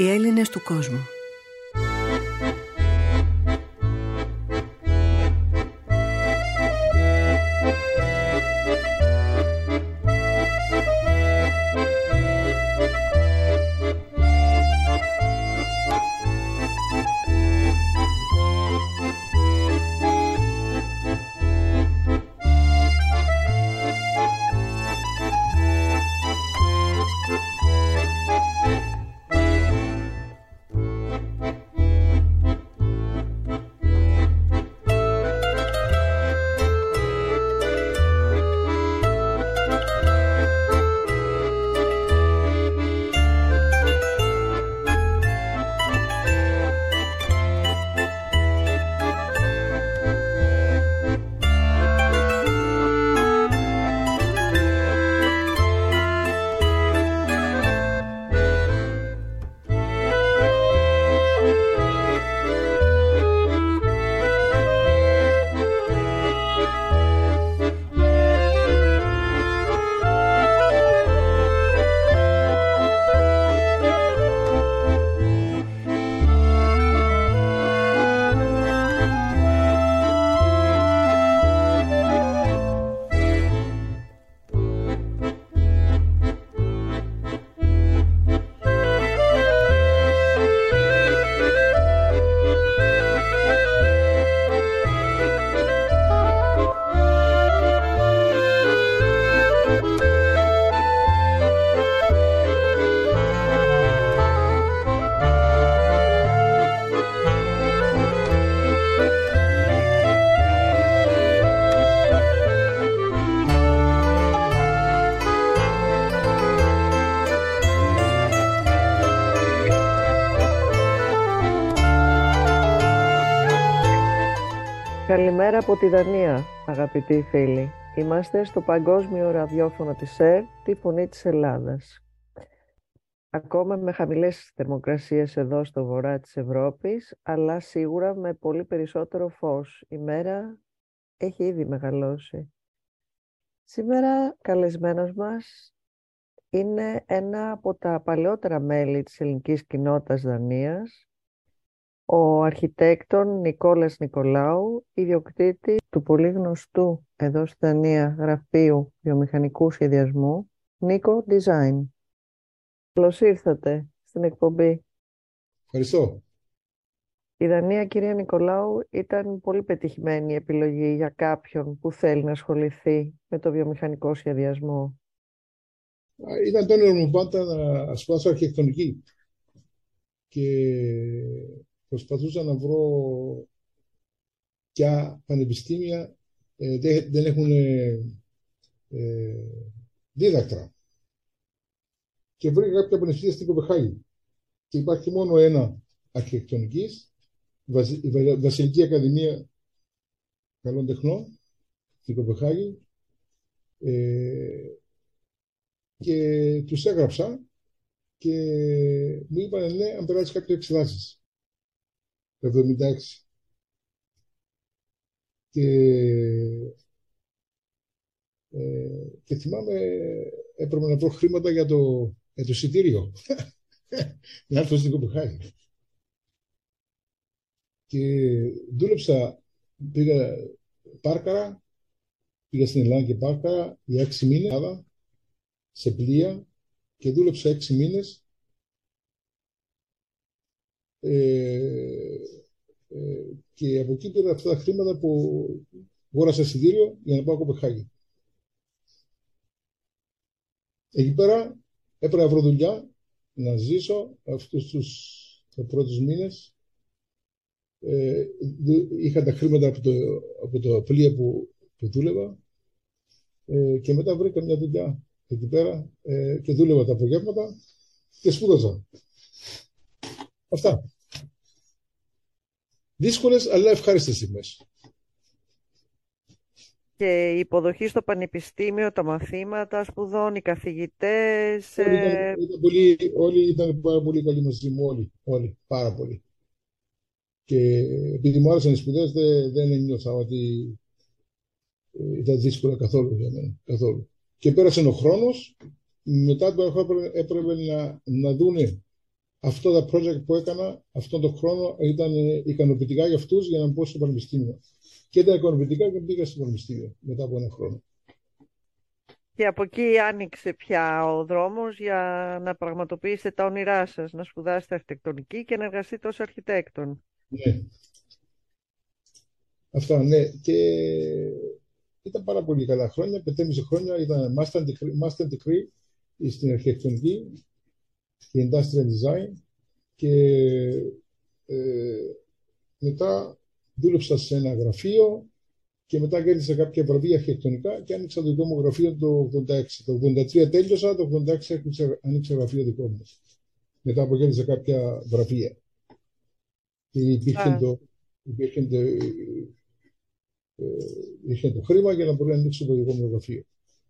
Οι Έλληνες του κόσμου. Καλημέρα από τη Δανία, αγαπητοί φίλοι. Είμαστε στο παγκόσμιο ραδιόφωνο της ΕΡΤ, τη φωνή της Ελλάδας. Ακόμα με χαμηλές θερμοκρασίες εδώ στο βορρά της Ευρώπης, αλλά σίγουρα με πολύ περισσότερο φως. Η μέρα έχει ήδη μεγαλώσει. Σήμερα καλεσμένος μας είναι ένα από τα παλαιότερα μέλη της ελληνικής κοινότητας Δανίας, ο αρχιτέκτον Νικόλας Νικολάου, ιδιοκτήτη του πολύ γνωστού εδώ στη Δανία γραφείου βιομηχανικού σχεδιασμού Nico Design. Καλώς ήρθατε στην εκπομπή. Ευχαριστώ. Η Δανία, κυρία Νικολάου, ήταν πολύ πετυχημένη επιλογή για κάποιον που θέλει να ασχοληθεί με το βιομηχανικό σχεδιασμό. Ήταν το όνειρο μου πάντα να σπουδάσω αρχιτεκτονική και προσπαθούσα να βρω ποια πανεπιστήμια δεν έχουν δίδακτρα. Και βρήκα κάποια πανεπιστήμια στην Κοπεχάγη. Και υπάρχει μόνο ένα αρχιτεκτονικής, η Βασιλική Ακαδημία Καλών Τεχνών στην Κοπεχάγη. Και τους έγραψα και μου είπαν ναι, αν περάσεις κάποιες εξετάσεις. Το 1976. Και θυμάμαι έπρεπε να βρω χρήματα για το εισιτήριο να έρθω στην Κοπεχάγη. Και δούλεψα, πήγα στην Ελλάδα και πάρκαρα για 6 μήνες σε πλοία και δούλεψα 6 μήνες και από εκεί πήρα αυτά τα χρήματα που αγόρασα εισιτήριο για να πάω Κοπεχάγη. Εκεί πέρα έπρεπε να βρω δουλειά, να ζήσω αυτούς τους πρώτους μήνες. Είχα τα χρήματα από το πλοία που δούλευα και μετά βρήκα μια δουλειά εκεί πέρα και δούλευα τα απογεύματα και σπούδαζα. Αυτά. Δύσκολες αλλά ευχάριστες στιγμές. Και η υποδοχή στο πανεπιστήμιο, τα μαθήματα σπουδών, οι καθηγητές... Όλοι ήταν πάρα πολύ καλοί μαζί μου, όλοι, πάρα πολύ. Και επειδή μου άρεσαν οι σπουδές, δεν ένιωθα ότι ήταν δύσκολα καθόλου για μένα, καθόλου. Και πέρασε ο χρόνος, μετά το έπρεπε να δούνε αυτό τα project που έκανα αυτόν τον χρόνο ήταν ικανοποιητικά για αυτούς για να μπω στο πανεπιστήμιο. Και ήταν ικανοποιητικά και μπήκα στο πανεπιστήμιο μετά από ένα χρόνο. Και από εκεί άνοιξε πια ο δρόμος για να πραγματοποιήσετε τα όνειρά σας, να σπουδάσετε αρχιτεκτονική και να εργαστείτε ως αρχιτέκτον. Ναι. Αυτά, ναι. Και ήταν πάρα πολύ καλά χρόνια, 5,5 χρόνια, ήταν master degree στην αρχιτεκτονική και industrial design και μετά δούλεψα σε ένα γραφείο και μετά κέρδισα κάποια βραβεία αρχιτεκτονικά και άνοιξα το δικό μου γραφείο το 86. Το 83 τέλειωσα, το 86 άνοιξα γραφείο δικό μου. Μετά που κέρδισα κάποια βραβεία. Και υπήρχε το χρήμα για να μπορεί να ανοίξω το δικό μου γραφείο.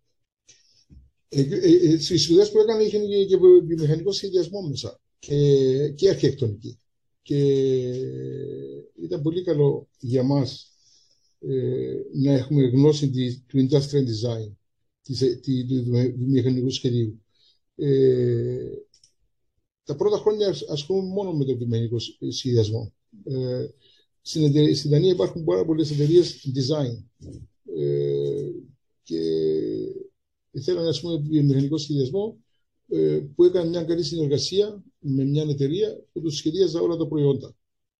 Στις σπουδές που έκανα είχαν και βιομηχανικό σχεδιασμό μέσα και αρχιτεκτονική. Και ήταν πολύ καλό για μας να έχουμε γνώση του industrial design, του βιομηχανικού σχεδίου. Τα πρώτα χρόνια ασχολούμαι μόνο με το βιομηχανικό σχεδιασμό. Στην Δανία υπάρχουν πάρα πολλές εταιρείες design και ήθελα να πούμε βιομηχανικό σχεδιασμό που έκανε μια καλή συνεργασία με μια εταιρεία που τους σχεδίαζε όλα τα προϊόντα.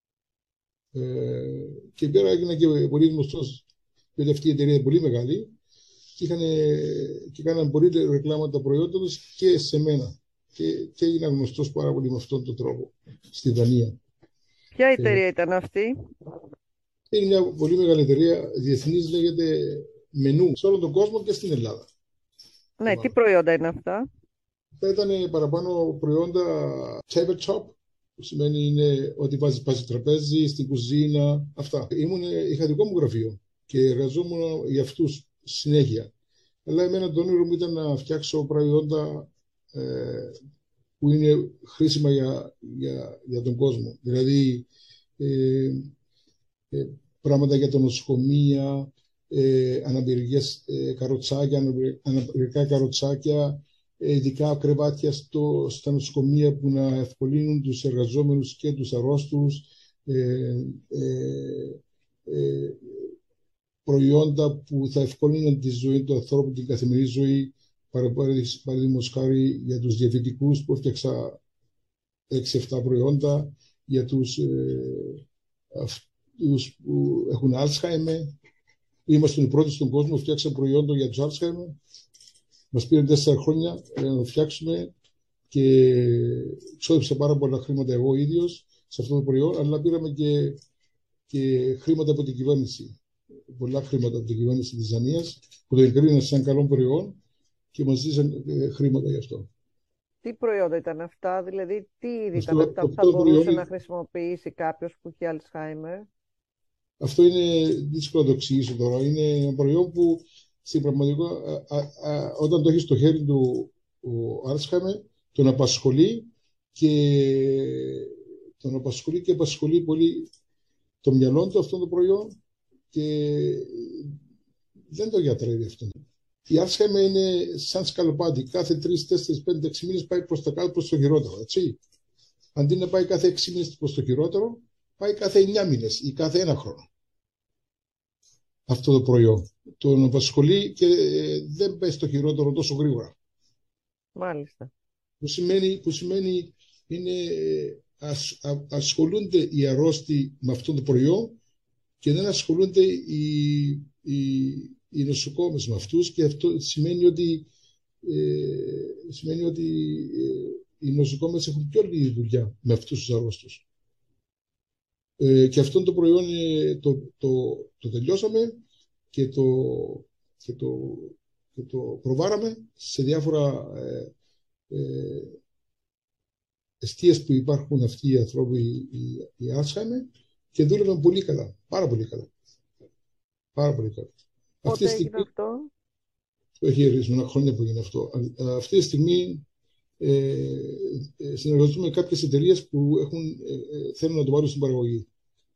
Και πέρα έγινα και πολύ γνωστός, γιατί αυτή η εταιρεία είναι πολύ μεγάλη και κάναν πολύ ρεκλάματα τα προϊόντα τους και σε μένα. Και έγινα γνωστός πάρα πολύ με αυτόν τον τρόπο στη Δανία. Ποια εταιρεία ήταν αυτή? Είναι μια πολύ μεγάλη εταιρεία, διεθνής, λέγεται Μενού, σε όλο τον κόσμο και στην Ελλάδα. Ναι, τι προϊόντα είναι αυτά? Αυτά ήταν παραπάνω προϊόντα tabletop, που σημαίνει είναι ότι βάζει τραπέζι, στην κουζίνα, αυτά. Είχα δικό μου γραφείο και εργαζόμουν για αυτούς συνέχεια. Αλλά εμένα το όνειρο μου ήταν να φτιάξω προϊόντα που είναι χρήσιμα για τον κόσμο. Δηλαδή πράγματα για τα νοσοκομεία, αναπηρικές καροτσάκια, αναπηρικά καροτσάκια, ειδικά κρεβάτια στα νοσοκομεία που να ευκολύνουν τους εργαζόμενους και τους αρρώστους, προϊόντα που θα ευκολύνουν τη ζωή του ανθρώπου, την καθημερινή ζωή, παραδείγματος χάρη για τους διαβητικούς που έφτιαξα 6-7 προϊόντα, για τους που έχουν Alzheimer. Είμαστε οι πρώτοι στον κόσμο που φτιάξαμε προϊόντα για τους Alzheimer. Μας πήρε 4 χρόνια να το φτιάξουμε και ξόδεψα πάρα πολλά χρήματα εγώ ίδιος σε αυτό το προϊόν, αλλά πήραμε και χρήματα από την κυβέρνηση. Πολλά χρήματα από την κυβέρνηση της Δανίας που το εγκρίναν σαν καλό προϊόν και μας ζήσαν χρήματα γι' αυτό. Τι προϊόντα ήταν αυτά, δηλαδή τι είδη ήταν αυτά που θα μπορούσε να χρησιμοποιήσει κάποιος που έχει Alzheimer? Αυτό είναι δύσκολο να το εξηγήσω τώρα. Είναι ένα προϊόν που στην πραγματικότητα όταν το έχει στο χέρι του ο Alzheimer τον απασχολεί και απασχολεί πολύ το μυαλό του αυτό το προϊόν και δεν το γιατρεύει αυτό. Η Alzheimer είναι σαν σκαλοπάτι. Κάθε 3, 4, 5, 6 μήνες πάει προς τα κάτω, προς το χειρότερο. Έτσι. Αντί να πάει κάθε 6 μήνες προς το χειρότερο, πάει κάθε 9 μήνες ή κάθε 1 χρόνο. Αυτό το προϊόν. Τον απασχολεί και δεν πάει στο χειρότερο τόσο γρήγορα. Μάλιστα. Που σημαίνει είναι, ασχολούνται οι αρρώστοι με αυτό το προϊόν και δεν ασχολούνται οι νοσοκόμες με αυτούς και αυτό σημαίνει ότι οι νοσοκόμες έχουν πιο λίγη δουλειά με αυτούς τους αρρώστους. Και αυτό το προϊόν το τελειώσαμε και το προβάραμε σε διάφορα εστίες που υπάρχουν αυτοί οι άνθρωποι, οι Alzheimer, και δούλευαν πολύ καλά, πάρα πολύ καλά. Πάρα πολύ καλά. Πότε έγινε αυτό? Έχει ορισμένα χρόνια που έγινε αυτό. Αυτή τη στιγμή συνεργαζόμαστε με κάποιες εταιρείες που θέλουν να το βάλουν στην παραγωγή.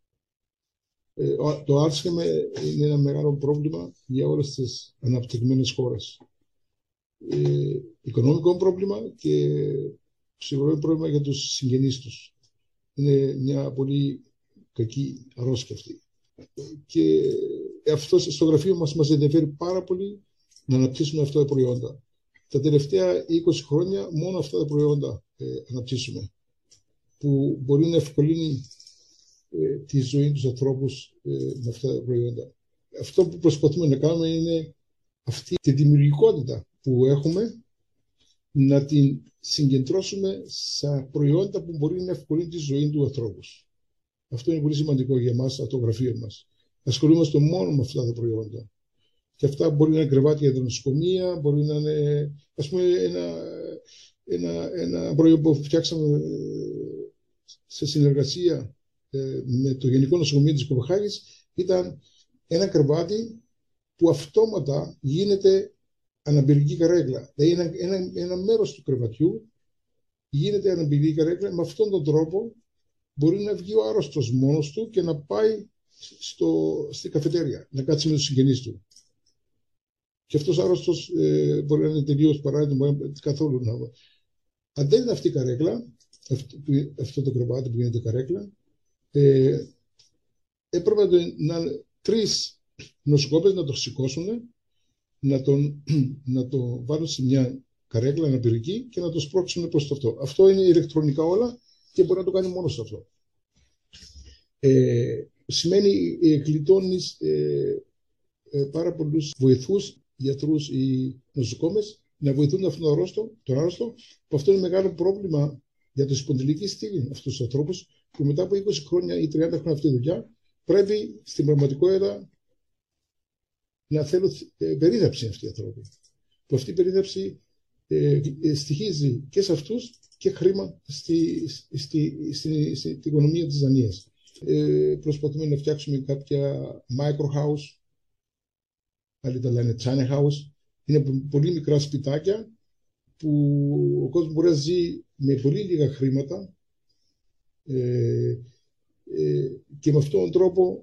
Το Alzheimer είναι ένα μεγάλο πρόβλημα για όλες τις αναπτυγμένες χώρες. Οικονομικό πρόβλημα και ψυχολογικό πρόβλημα για τους συγγενείς τους. Είναι μια πολύ κακή αρρώστια αυτή. Και αυτό στο γραφείο μας ενδιαφέρει πάρα πολύ να αναπτύσσουμε αυτά τα προϊόντα. Τα τελευταία 20 χρόνια μόνο αυτά τα προϊόντα αναπτύσσουμε, που μπορεί να ευκολύνει τη ζωή τους ανθρώπους με αυτά τα προϊόντα. Αυτό που προσπαθούμε να κάνουμε είναι αυτή τη δημιουργικότητα που έχουμε να την συγκεντρώσουμε σε προϊόντα που μπορεί να ευκολύνει τη ζωή του ανθρώπου. Αυτό είναι πολύ σημαντικό για εμάς, από το γραφείο μας. Ασχολούμαστε μόνο με αυτά τα προϊόντα. Και αυτά μπορεί να είναι κρεβάτια για τα νοσοκομεία, μπορεί να είναι, ας πούμε, ένα προϊόν που φτιάξαμε σε συνεργασία με το Γενικό Νοσοκομείο της Κοπεχάγης, ήταν ένα κρεβάτι που αυτόματα γίνεται αναπηρική καρέκλα. Δηλαδή ένα μέρος του κρεβατιού γίνεται αναπηρική καρέκλα. Με αυτόν τον τρόπο μπορεί να βγει ο άρρωστος μόνος του και να πάει στη καφετέρια, να κάτσει με τους συγγενείς του. Και αυτός ο άρρωστος μπορεί να είναι τελείως παράδειγμα, καθόλου να... Αν δεν είναι αυτή η καρέκλα, αυτό το κρεβάτι που γίνεται καρέκλα, έπρεπε να 3 νοσοκόπες να το σηκώσουν, να το βάλουν σε μια καρέκλα αναπηρική και να το σπρώξουν προς το αυτό. Αυτό είναι ηλεκτρονικά όλα και μπορεί να το κάνει μόνος αυτό. Σημαίνει γλιτώνεις πάρα πολλούς βοηθούς, γιατρούς ή νοσοκόμες να βοηθούν αυτόν τον άρρωστο, που αυτό είναι μεγάλο πρόβλημα για τη σπονδυλική στήλη αυτούς τους ανθρώπους, που μετά από 20 χρόνια ή 30 χρόνια αυτή τη δουλειά πρέπει στην πραγματικότητα να θέλουν περίθαψη αυτοί οι άνθρωποι. Που αυτή η περίθαψη στοιχίζει και σε αυτούς και χρήμα στην οικονομία της Δανίας. Προσπαθούμε να φτιάξουμε κάποια micro house, άλλοι τα λένε tiny house. Είναι πολύ μικρά σπιτάκια που ο κόσμος μπορεί να ζει με πολύ λίγα χρήματα και με αυτόν τον τρόπο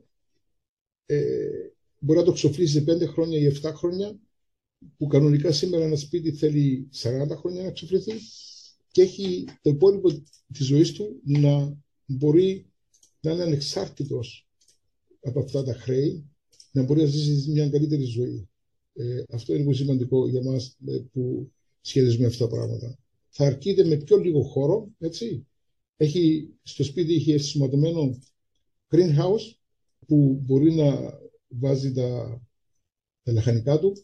μπορεί να το εξοφλήσει σε 5 χρόνια ή 7 χρόνια, που κανονικά σήμερα ένα σπίτι θέλει 40 χρόνια να εξοφληθεί, και έχει το υπόλοιπο της ζωής του να μπορεί να είναι ανεξάρτητος από αυτά τα χρέη, να μπορεί να ζήσει μια καλύτερη ζωή. Αυτό είναι πολύ σημαντικό για μας που σχεδιάζουμε αυτά τα πράγματα. Θα αρκείται με πιο λίγο χώρο, έτσι. Στο σπίτι έχει ενσωματωμένο greenhouse που μπορεί να βάζει τα λαχανικά του,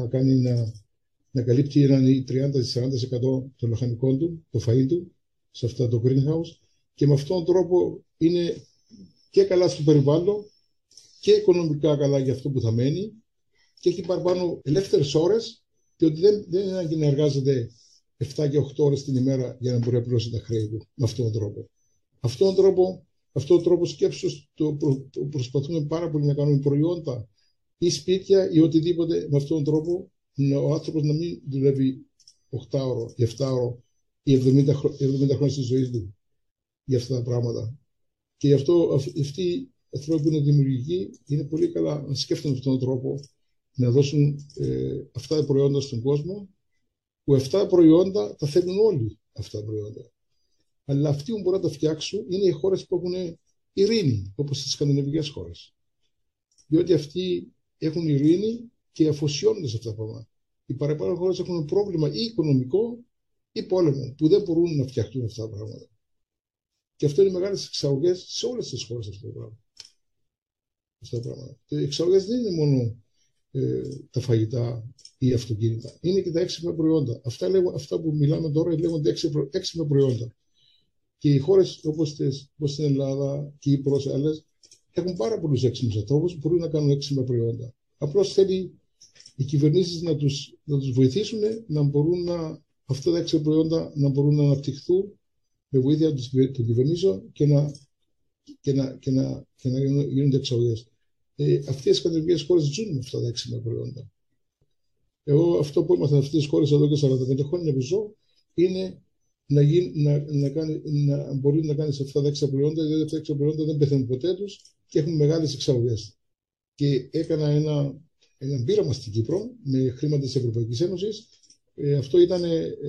να καλύπτει έναν 30-40% των λαχανικών του, το φαΐ του, σε αυτό το greenhouse, και με αυτόν τον τρόπο είναι και καλά στο περιβάλλον και οικονομικά καλά για αυτό που θα μένει, και έχει παραπάνω ελεύθερες ώρες, διότι δεν είναι ανάγκη να εργάζεται 7 και 8 ώρες την ημέρα για να μπορεί να πληρώσει τα χρέη του με αυτόν τον τρόπο. Αυτόν τον τρόπο σκέψους προσπαθούμε πάρα πολύ να κάνουμε προϊόντα ή σπίτια ή οτιδήποτε με αυτόν τον τρόπο, ο άνθρωπος να μην δουλεύει 8 ώρο ή 7 ώρο ή 70 χρόνια στη ζωή του για αυτά τα πράγματα. Και γι' αυτό αυτοί οι άνθρωποι που είναι δημιουργικοί είναι πολύ καλά να σκέφτονται αυτόν τον τρόπο, να δώσουν αυτά τα προϊόντα στον κόσμο, που αυτά τα προϊόντα τα θέλουν όλοι αυτά τα προϊόντα. Αλλά αυτοί που μπορούν να τα φτιάξουν είναι οι χώρες που έχουν ειρήνη, όπως τις σκανδιναβικές χώρες. Διότι αυτοί έχουν ειρήνη και αφοσιώνονται σε αυτά τα πράγματα. Οι παραπάνω χώρες έχουν πρόβλημα ή οικονομικό ή πόλεμο, που δεν μπορούν να φτιαχτούν αυτά τα πράγματα. Και αυτό είναι μεγάλες εξαγωγές σε όλες τις χώρες αυτά τα πράγματα. Οι εξαγωγές δεν είναι μόνο τα φαγητά ή αυτοκίνητα. Είναι και τα έξυπνα προϊόντα. Αυτά που μιλάμε τώρα λέγονται έξυπνα προϊόντα. Και οι χώρες όπως στην Ελλάδα και οι Κύπρος, άλλες, έχουν πάρα πολλούς έξυπνους ανθρώπους που μπορούν να κάνουν έξυπνα προϊόντα. Απλώς θέλει οι κυβερνήσεις να τους βοηθήσουν να μπορούν αυτά τα έξυπνα προϊόντα να μπορούν να αναπτυχθούν με βοήθεια των κυβερνήσεων και να γίνονται εξαγωγές. Αυτές οι σκανδιναβικές χώρες ζουν με αυτά τα έξυπνα προϊόντα. Εγώ αυτό που έμαθα αυτές τις χώρες εδώ και 45 χρόνια που ζω είναι να μπορεί να κάνει αυτά τα έξυπνα προϊόντα, γιατί αυτά τα έξυπνα προϊόντα δεν πεθαίνουν ποτέ τους και έχουν μεγάλες εξαγωγές. Και έκανα ένα πείραμα στην Κύπρο με χρήματα της Ευρωπαϊκής Ένωσης, Αυτό ήταν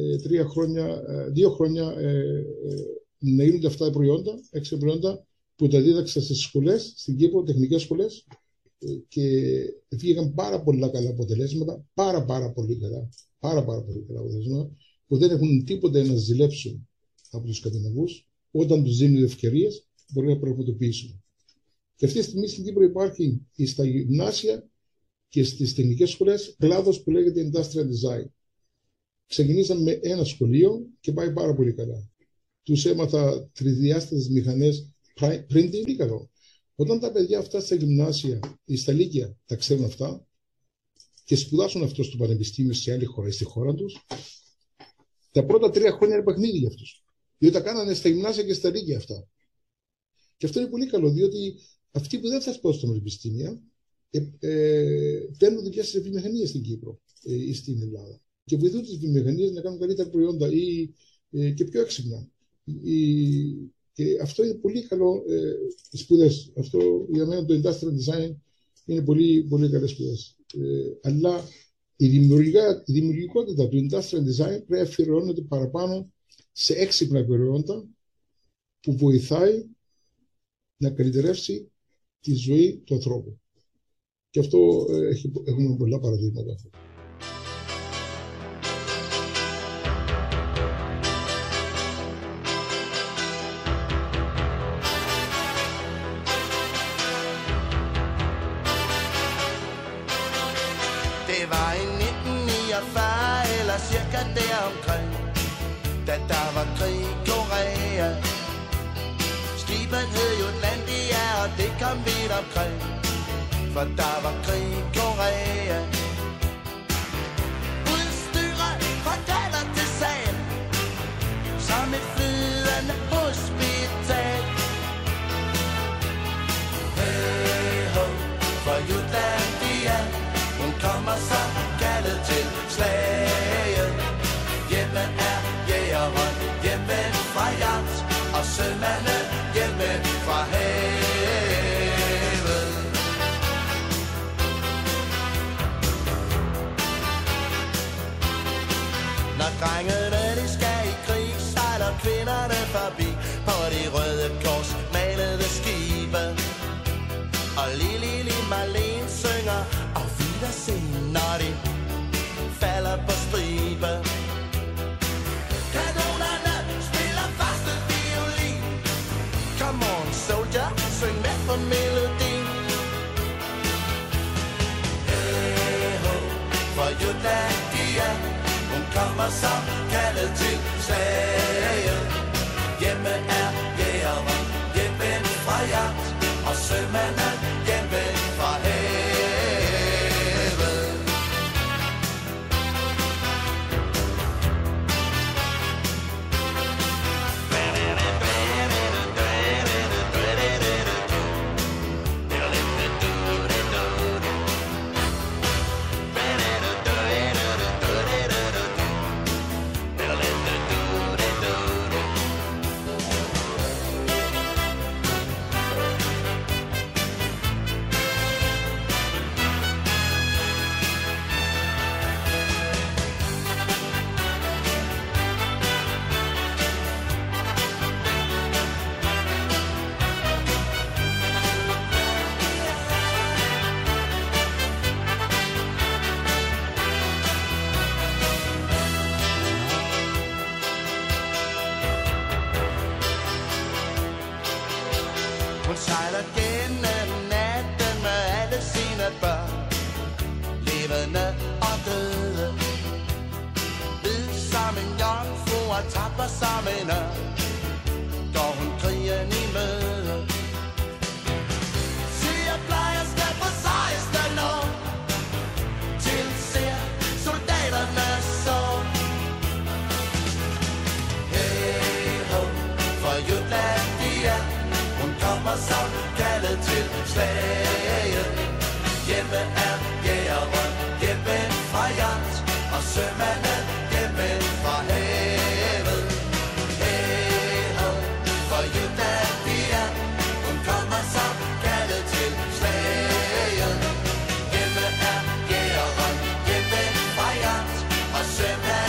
2 χρόνια να γίνονται αυτά τα προϊόντα, 6 προϊόντα που τα δίδαξα στις σχολές, στην Κύπρο, τεχνικές σχολές, και βγήκαν πάρα πολλά καλά αποτελέσματα, πάρα πολύ καλά αποτελέσματα, που δεν έχουν τίποτα να ζηλέψουν από τους Σκανδιναβούς. Όταν τους δίνουν ευκαιρίες, μπορεί να πραγματοποιήσουν. Και αυτή τη στιγμή στην Κύπρο υπάρχει στα γυμνάσια και στις τεχνικές σχολές κλάδος που λέγεται Industrial Design. Ξεκινήσαμε με ένα σχολείο και πάει πάρα πολύ καλά. Τους έμαθα τρισδιάστατες μηχανές printing, τι καλό. Όταν τα παιδιά αυτά στα γυμνάσια ή στα λύκεια τα ξέρουν αυτά και σπουδάσουν αυτό στο πανεπιστήμιο σε άλλη χώρα ή στη χώρα τους, τα πρώτα 3 χρόνια είναι παιχνίδι για αυτούς. Διότι τα κάνανε στα γυμνάσια και στα λύκεια αυτά. Και αυτό είναι πολύ καλό, διότι αυτοί που δεν θα σπουδάσουν στα πανεπιστήμια παίρνουν δουλειά στις βιομηχανίες στην Κύπρο ή στην Ελλάδα. Και βοηθούν τις βιομηχανίες να κάνουν καλύτερα προϊόντα ή και πιο έξυπνα. Και αυτό είναι πολύ καλό σπουδές. Αυτό για μένα το Industrial Design είναι πολύ καλές σπουδές. Αλλά η δημιουργικότητα του Industrial Design πρέπει να αφιερώνεται παραπάνω σε έξυπνα προϊόντα που βοηθάει να καλυτερεύσει τη ζωή του ανθρώπου. Και αυτό έχουμε πολλά παραδείγματα. Det var i 1949 eller cirka deromkring, da der var krig i Korea. Skibet hed Jutlandia, og det kom vidt omkring, for der var krig i Korea. Udstyret fortæller til sagen, som et flydende hospital. Hey ho, for Jutlandia, hun kommer så kaldet til slaget. Hjemme er jægeren, hjemme fra jagt, og sømande hjemme fra havet. Når drengene de skal i krig, sejler kvinderne forbi på de røde kors malede skibe. Og Lili Marlene synger og wiedersehen, når de falder på stribe. Kanonerne spiller første violin. Come on soldier, syng med på melodien. Hey ho, for Jutlandia, hun kommer som kaldet til slaget. Hjemme er jægeren, hjemme fra jagt, og sømanden hjemme fra havet. Hun sejler gennem natten med alle sine børn, levende og døde. Hvid som en jomfru og tapper som en ørn, går hun krigen i møde. Sygeplejerske på sejeste år, tilser soldaterne så. Hey ho, for Jutlandia, hun kommer som kaldet til slaget. Hjemme er jægeren, hjemme fra jagt, og sømanden hjemme fra havet. Hey ho, for Jutlandia, hun kommer som kaldet til slaget. Hjemme er jægeren, hjemme fra jagt, og sømanden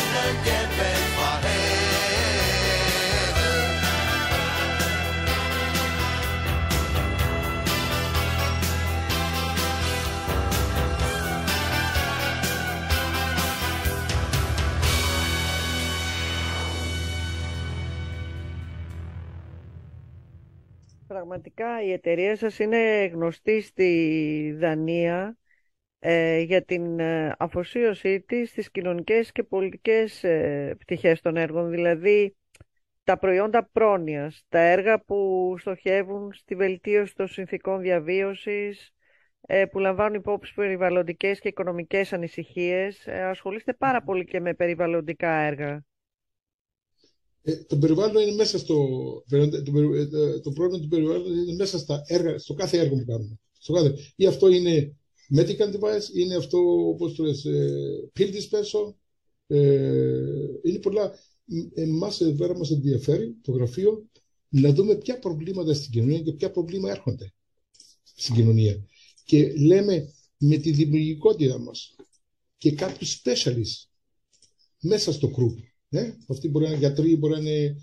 Πραγματικά η εταιρεία σας είναι γνωστή στη Δανία για την αφοσίωσή της στις κοινωνικές και πολιτικές πτυχές των έργων, δηλαδή τα προϊόντα πρόνοιας, τα έργα που στοχεύουν στη βελτίωση των συνθήκων διαβίωσης, που λαμβάνουν υπόψη περιβαλλοντικές και οικονομικές ανησυχίες. Ασχολείστε πάρα πολύ και με περιβαλλοντικά έργα. Το περιβάλλον είναι μέσα το πρόβλημα του περιβάλλοντος είναι μέσα στα έργα, στο κάθε έργο που κάνουμε. Ή αυτό είναι medical device, είναι αυτό, πώς το λες, pill dispenser, είναι πολλά. Εμάς εδώ πέρα μας ενδιαφέρει το γραφείο να δούμε ποια προβλήματα στην κοινωνία και ποια προβλήματα έρχονται στην κοινωνία. Και λέμε με τη δημιουργικότητα μας και κάποιους specialists μέσα στο group. Αυτοί μπορεί να είναι γιατροί, μπορεί να είναι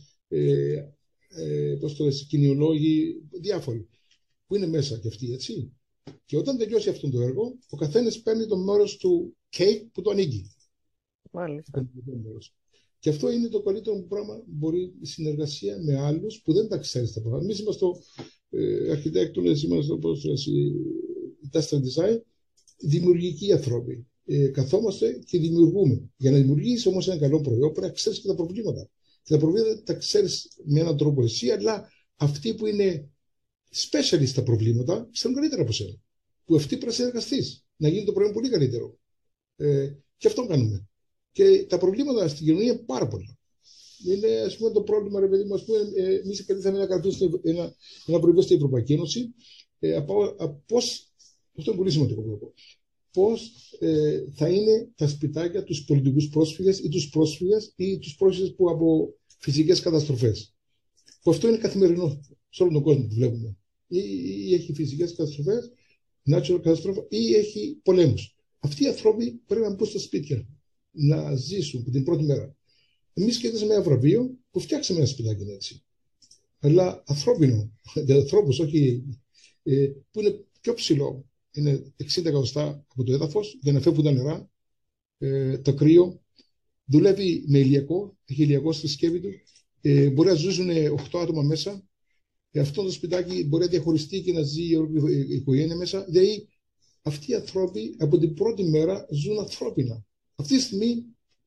κοινιολόγοι, διάφοροι, που είναι μέσα και αυτοί, έτσι. Και όταν τελειώσει αυτό το έργο, ο καθένας παίρνει το μέρος του cake που το ανοίγει. Μάλιστα. Και αυτό είναι το καλύτερο πράγμα, μπορεί η συνεργασία με άλλους που δεν τα ξέρεις τα πράγματα. Εμείς είμαστε αρχιτέκτονες, είμαστε industrial design, δημιουργικοί άνθρωποι. Καθόμαστε και δημιουργούμε. Για να δημιουργήσει όμως ένα καλό προϊόν, πρέπει να ξέρεις και τα προβλήματα. Και τα προβλήματα τα ξέρεις με έναν τρόπο εσύ, αλλά αυτοί που είναι specialist στα προβλήματα, ξέρουν καλύτερα από σένα. Που αυτοί πρέπει να συνεργαστείς, να γίνει το προϊόν πολύ καλύτερο. Και αυτό κάνουμε. Και τα προβλήματα στην κοινωνία είναι πάρα πολλά. Είναι, ας πούμε, το πρόβλημα, ρε παιδί μου, εμείς κρατήσαμε ένα προϊόν στην Ευρωπαϊκή Ένωση. Αυτό είναι πολύ σημαντικό πρόβλημα. Πώς θα είναι τα σπιτάκια τους πολιτικούς πρόσφυγες ή τους πρόσφυγες ή τους πρόσφυγες που από φυσικές καταστροφές. Που αυτό είναι καθημερινό σε όλο τον κόσμο που βλέπουμε. Ή έχει φυσικές καταστροφές, natural καταστροφές, ή έχει πολέμους. Αυτοί οι άνθρωποι πρέπει να μπουν στα σπίτια, να ζήσουν την πρώτη μέρα. Εμείς κερδίσαμε ένα βραβείο που φτιάξαμε ένα σπιτάκι έτσι. Αλλά ανθρώπινο, για ανθρώπους, όχι, που είναι πιο ψηλό. Είναι 60 εκατοστά από το έδαφος για να φεύγουν τα νερά, το κρύο. Δουλεύει με ηλιακό, έχει ηλιακό στη σκεύη του. Μπορεί να ζήσουν 8 άτομα μέσα. Αυτό το σπιτάκι μπορεί να διαχωριστεί και να ζει η οικογένεια μέσα. Δηλαδή, αυτοί οι άνθρωποι από την πρώτη μέρα ζουν ανθρώπινα. Αυτή τη στιγμή,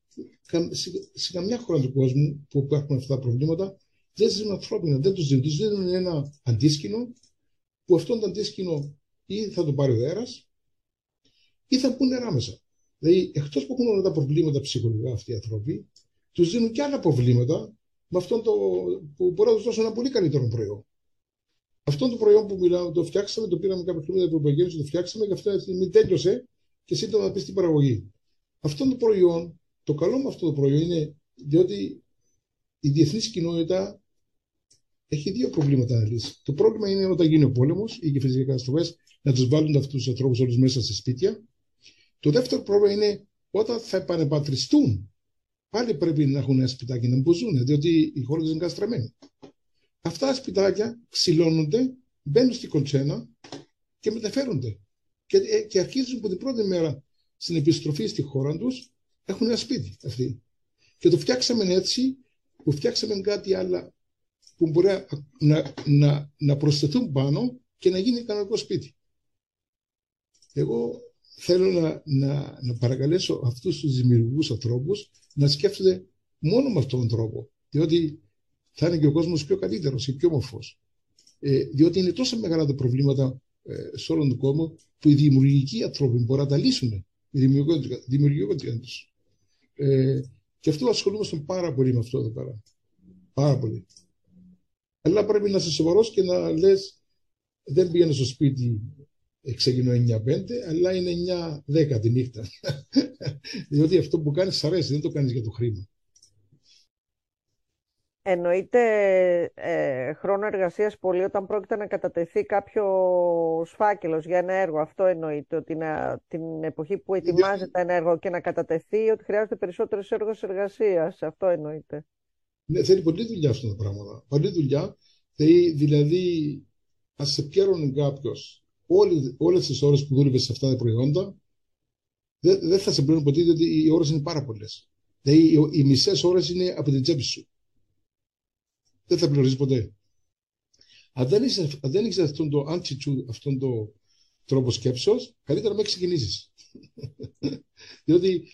σε καμιά χώρα του κόσμου που υπάρχουν αυτά τα προβλήματα, δεν ζουν ανθρώπινα, δεν τους ζουν. Τους δίνουν ένα αντίσκηνο, που αυτό το αντίσκηνο ή θα το πάρει ο αέρας, ή θα μπουν νερά μέσα. Δηλαδή, εκτός που έχουν όλα τα προβλήματα ψυχολογικά αυτοί οι άνθρωποι, τους δίνουν και άλλα προβλήματα με αυτό που μπορεί να τους δώσουν ένα πολύ καλύτερο προϊόν. Αυτό το προϊόν που μιλάω, το φτιάξαμε, το πήραμε κάποια χρόνια από την Ευρωπαϊκή Ένωση, το φτιάξαμε και αυτή τη στιγμή τέλειωσε και σύντομα θα πει στην παραγωγή. Αυτό το προϊόν, το καλό με αυτό το προϊόν είναι διότι η διεθνής κοινότητα έχει δύο προβλήματα να λύσει. Το πρόβλημα είναι όταν γίνει ο πόλεμος ή και φυσικές καταστροφές, να τους βάλουν αυτούς τους ανθρώπους όλους μέσα σε σπίτια. Το δεύτερο πρόβλημα είναι όταν θα επανεπατριστούν, πάλι πρέπει να έχουν ένα σπιτάκι να μπουζούν, διότι οι χώρες είναι καταστραμμένοι. Αυτά τα σπιτάκια ξυλώνονται, μπαίνουν στη κοντσένα και μεταφέρονται. Και αρχίζουν από την πρώτη μέρα στην επιστροφή στη χώρα τους, έχουν ένα σπίτι αυτοί. Και το φτιάξαμε έτσι, που φτιάξαμε κάτι άλλο που μπορεί να προσθεθούν πάνω και να γίνει κανονικό σπίτι. Εγώ θέλω να παρακαλέσω αυτούς τους δημιουργούς ανθρώπους να σκέφτονται μόνο με αυτόν τον τρόπο, διότι θα είναι και ο κόσμος πιο καλύτερος και πιο όμορφος. Διότι είναι τόσο μεγάλα τα προβλήματα σε όλον τον κόσμο που οι δημιουργικοί άνθρωποι μπορούν να τα λύσουν, η δημιουργικότητα τους. Και αυτό ασχολούμαστε πάρα πολύ με αυτό εδώ πέρα. Πάρα πολύ. Αλλά πρέπει να είσαι σοβαρός και να λες, δεν πήγαινε στο σπίτι, ξεκινώ 9-5, αλλά είναι 9-10 τη νύχτα. Διότι αυτό που κάνεις σ' αρέσει, δεν το κάνεις για το χρήμα. Εννοείται χρόνο εργασίας πολύ όταν πρόκειται να κατατεθεί κάποιος φάκελος για ένα έργο. Αυτό εννοείται, ότι την εποχή που ετοιμάζεται ένα έργο και να κατατεθεί, ότι χρειάζεται περισσότερες ώρες εργασίας. Αυτό εννοείται. Ναι, θέλει πολλή δουλειά αυτά τα πράγματα. Πολλή δουλειά. Δηλαδή, αν σε πιέρωνε κάποιος όλες τις ώρες που δούλευε σε αυτά τα προϊόντα, δεν θα σε πληρώνει ποτέ, διότι οι ώρες είναι πάρα πολλές. Δηλαδή, οι μισές ώρες είναι από την τσέπη σου. Δεν θα πληρώνεις ποτέ. Αν δεν έχεις αυτόν το attitude, αυτόν το τρόπο σκέψεως, καλύτερα μην ξεκινήσεις. Διότι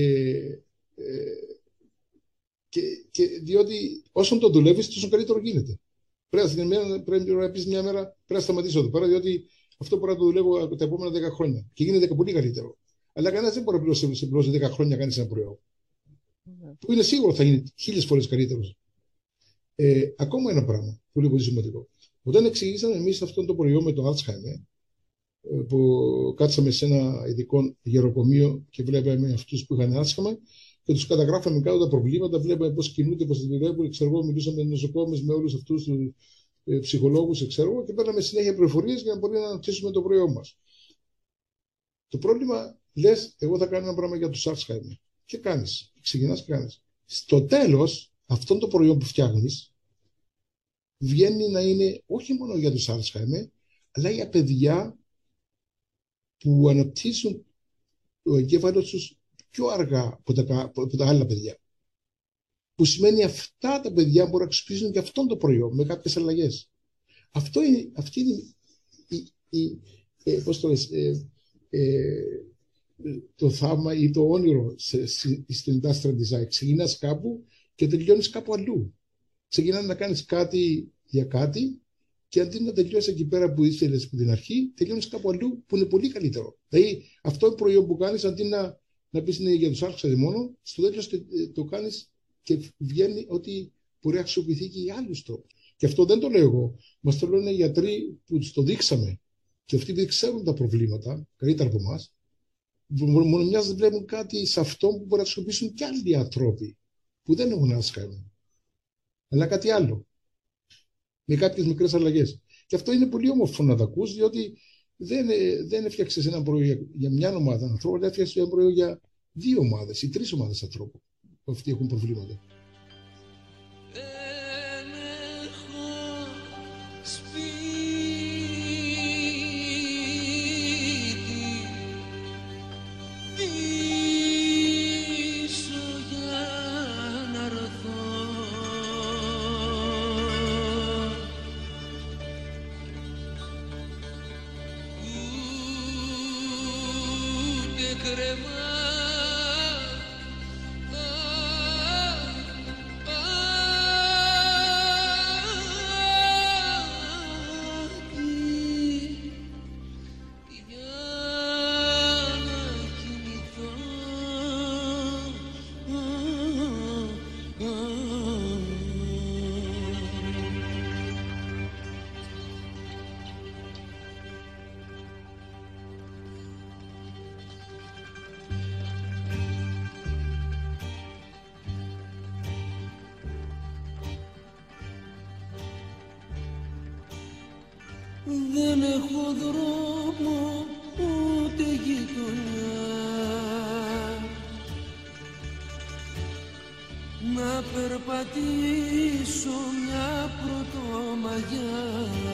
διότι όσο το δουλεύεις, τόσο καλύτερο γίνεται. Πρέπει να πεις μια μέρα, πρέπει να σταματήσω εδώ πέρα, διότι αυτό μπορεί να το δουλεύω τα επόμενα 10 χρόνια. Και γίνεται πολύ καλύτερο. Αλλά κανένας δεν μπορεί να πληρώσει 10 χρόνια να κάνει ένα προϊόν. Που είναι σίγουρο θα γίνει 1000 φορές καλύτερο. Ακόμα ένα πράγμα πολύ πολύ σημαντικό. Όταν εξηγήσαμε εμείς αυτό το προϊόν με το Alzheimer, που κάτσαμε σε ένα ειδικό γεροκομείο και βλέπαμε αυτούς που είχαν Alzheimer και τους καταγράφαμε κάτω τα προβλήματα, βλέπαμε πώς κινούνται, πώς δουλεύουν, μιλούσαμε με νοσοκόμες, με όλους αυτούς τους ψυχολόγους, και παίρναμε συνέχεια πληροφορίες για να μπορούμε να αναπτύσσουμε το προϊόν μας. Το πρόβλημα, λες, εγώ θα κάνω ένα πράγμα για τους Alzheimer. Και κάνεις, ξεκινάς και κάνεις. Στο τέλος, αυτό το προϊόν που φτιάχνεις βγαίνει να είναι όχι μόνο για τους Alzheimer, αλλά για παιδιά που αναπτύσσουν το εγκέφαλο τους πιο αργά από τα άλλα παιδιά. Που σημαίνει αυτά τα παιδιά μπορούν να αξιοποιήσουν και αυτό το προϊόν με κάποιες αλλαγές. Αυτή είναι πώς το λες, το θαύμα ή το όνειρο στο industrial design. Ξεκινάς κάπου και τελειώνεις κάπου αλλού. Ξεκινάς να κάνεις κάτι για κάτι και αντί να τελειώσεις εκεί πέρα που ήθελες από την αρχή, τελειώνεις κάπου αλλού που είναι πολύ καλύτερο. Δηλαδή αυτό το προϊόν που κάνεις, αντί να πεις είναι για τους Alzheimer μόνο, στο τέλος το κάνεις και βγαίνει ότι μπορεί να χρησιμοποιηθεί και για άλλους τρόπους. Και αυτό δεν το λέω εγώ. Μας το λένε γιατροί που τους το δείξαμε. Και αυτοί που ξέρουν τα προβλήματα, καλύτερα από εμάς, μόνο μιας δεν βλέπουν κάτι σε αυτό που μπορεί να χρησιμοποιήσουν και άλλοι άνθρωποι που δεν έχουν Alzheimer. Αλλά κάτι άλλο. Με κάποιες μικρές αλλαγές. Και αυτό είναι πολύ όμορφο να το ακούς, διότι δεν έφτιαξες ένα προϊόν για μια ομάδα ανθρώπων, αλλά έφτιαξες ένα προϊόν για 2 ομάδες ή 3 ομάδες ανθρώπων που αυτοί έχουν προβλήματα. Δεν έχω δρόμο ούτε γειτονιά να περπατήσω μια πρωτομαγιά.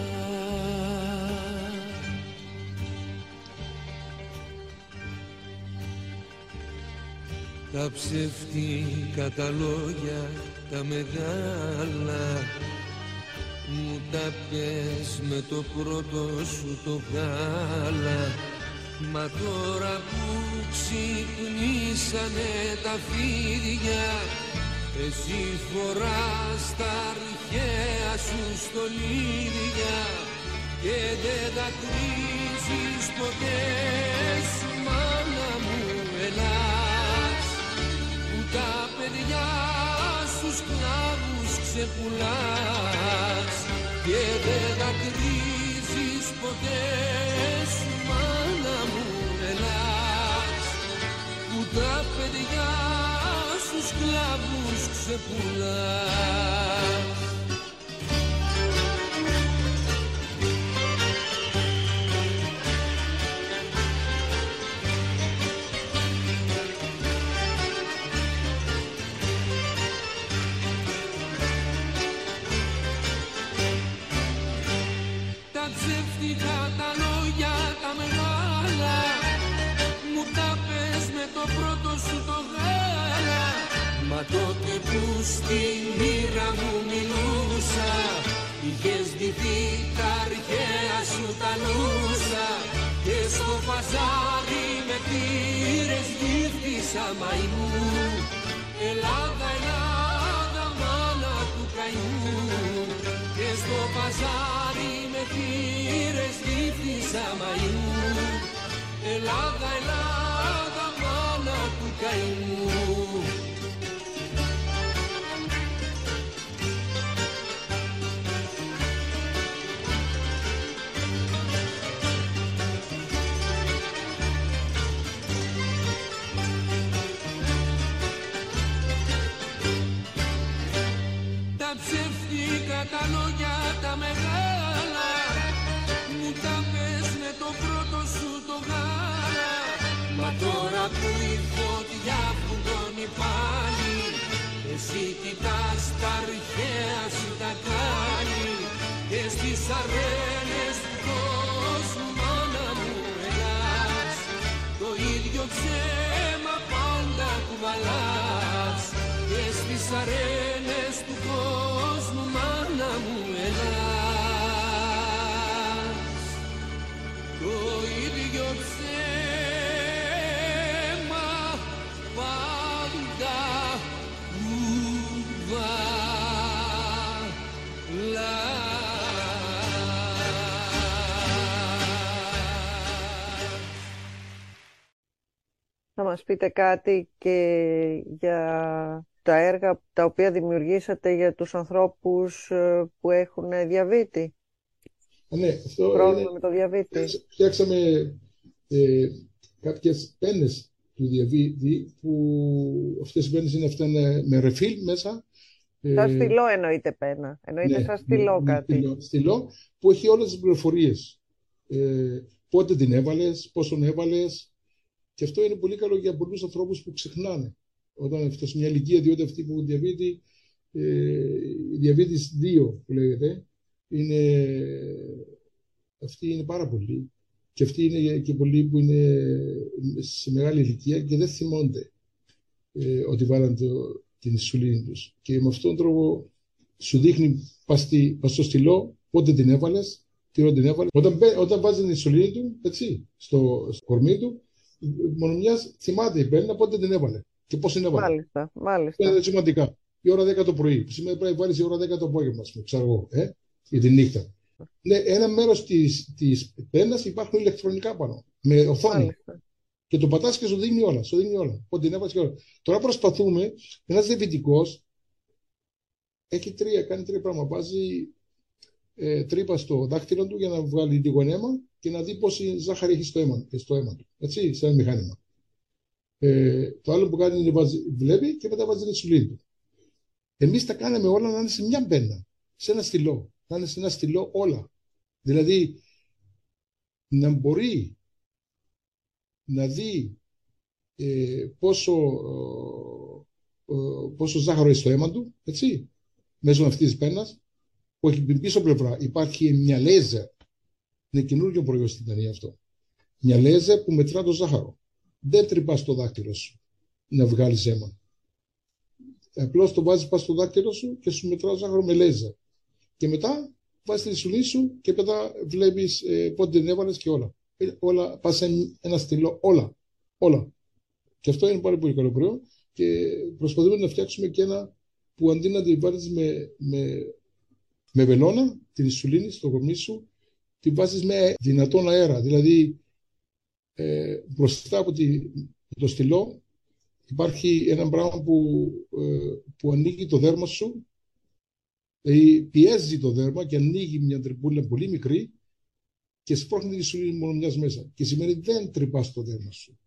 Τα ψεύτικα τα λόγια τα μεγάλα μου τα πιες με το πρώτο σου το γάλα. Μα τώρα που ξυπνήσανε τα φίδια, εσύ φοράς τα αρχαία σου στολίδια και δεν τα κρίζεις ποτέ σου, μάνα μου, ελάς, που τα παιδιά σου σκλάβους ξεπουλάς και δεν τα κρίζεις ποτέ σου, μάνα μου, ελάς, που τα παιδιά σου σκλάβους ξεπουλάς. Ψεύτικα τα λόγια τα μεγάλα μου τα πες με το πρώτο σου το γάλα. Μα τότε που στη μοίρα μου μιλούσα, Είχες ντυθεί τα αρχαία σου τα νούσα και στο παζάρι με πήρες γύφτησα μαϊμού. Ελλάδα, Ελλάδα, μάνα του καημού. Και στο παζάρι με πήρες γύφτησα μαϊμού. Ελλάδα, Ελλάδα, μάνα του καημού. Τα ψεύτικα τα λόγια τα μεγάλα μου τα πες με το πρώτο σου το γάλα. Μα τώρα που η φωτιά φουντώνει πάλι, εσύ κοιτάς τα αρχαία σου τα κάνει και στις αρένες του κόσμου μάνα μου ελάς, το ίδιο ψέμα πάντα κουβαλάς. Και στις αρένες του κόσμου μάνα μου ελάς, το ίδιο ψέμα πάντα κουβαλάς. Θα μας πείτε κάτι και για τα έργα τα οποία δημιουργήσατε για τους ανθρώπους που έχουν διαβήτη. Ναι, αυτό Πρόβλημα με το διαβήτη. Φτιάξαμε κάποιες πένες του διαβήτη, που αυτές οι πένες είναι με ρεφίλ μέσα. Σαν στυλό εννοείται πένα. Εννοείται σαν στυλό κάτι. Στυλό που έχει όλες τις πληροφορίες. Πότε την έβαλες, πόσον έβαλες. Και αυτό είναι πολύ καλό για πολλούς ανθρώπους που ξεχνάνε. Όταν αυτό σε μια ηλικία, διότι αυτοί που διαβήτη, διαβήτης 2 που λέγεται, αυτοί είναι πάρα πολλοί. Και αυτοί είναι και πολλοί που είναι σε μεγάλη ηλικία και δεν θυμώνται ότι βάλαν την ινσουλίνη τους. Και με αυτόν τον τρόπο σου δείχνει πας στο στυλό πότε την έβαλες, τι ώρα την έβαλες. Όταν βάζει την ινσουλίνη του, έτσι, στο κορμί του, μόνο μιας θυμάται η πένα πότε την έβαλε και πώς την έβαλε. Μάλιστα. Είναι σημαντικά. Η ώρα 10 το πρωί. Σήμερα πρέπει να βάλεις η ώρα 10 το απόγευμα, ξέρω εγώ, για τη νύχτα. Ναι, ένα μέρος της πένας υπάρχουν ηλεκτρονικά πάνω, με οθόνη. Μάλιστα. Και το πατάς και σου δείχνει όλα. Πότε την έβαλες και όλα. Τώρα προσπαθούμε, ένας διαβητικός κάνει τρία πράγματα. Βάζει τρύπα στο δάχτυλο του για να βγάλει λίγο αίμα και να δει πόση ζάχαρη έχει στο αίμα του. Έτσι, σε ένα μηχάνημα. Το άλλο που κάνει είναι βλέπει και μετά βάζει την ινσουλίνη του. Εμείς τα κάναμε όλα να είναι σε μια πένα, σε ένα στυλό. Να είναι σε ένα στυλό όλα. Δηλαδή, να μπορεί να δει πόσο ζάχαρο έχει στο αίμα του, έτσι, μέσω αυτής της πένας, που έχει την πίσω πλευρά υπάρχει μια λέιζερ. Είναι καινούργιο προϊόν στην Δανία αυτό. Μια λέιζερ που μετρά το ζάχαρο. Δεν τρυπάς το δάκτυλο σου να βγάλεις αίμα. Απλώς το βάζεις πας στο δάκτυλο σου και σου μετρά το ζάχαρο με λέιζερ. Και μετά βάζεις την ινσουλίνη σου και μετά βλέπεις πότε την έβαλες και όλα. Όλα πας σε ένα στυλό, όλα. Και αυτό είναι πάρα πολύ καλό προϊόν και προσπαθούμε να φτιάξουμε και ένα που αντί να την βάλεις με βελόνα, την ινσουλίνη στο κορμί σου, την βάζεις με δυνατόν αέρα. Δηλαδή, μπροστά από το στυλό υπάρχει ένα πράγμα που ανοίγει το δέρμα σου, πιέζει το δέρμα και ανοίγει μια τρυπούλα πολύ μικρή και σπρώχνει την ινσουλίνη μόνο μιας μέσα. Και σημαίνει δεν τρυπάς το δέρμα σου.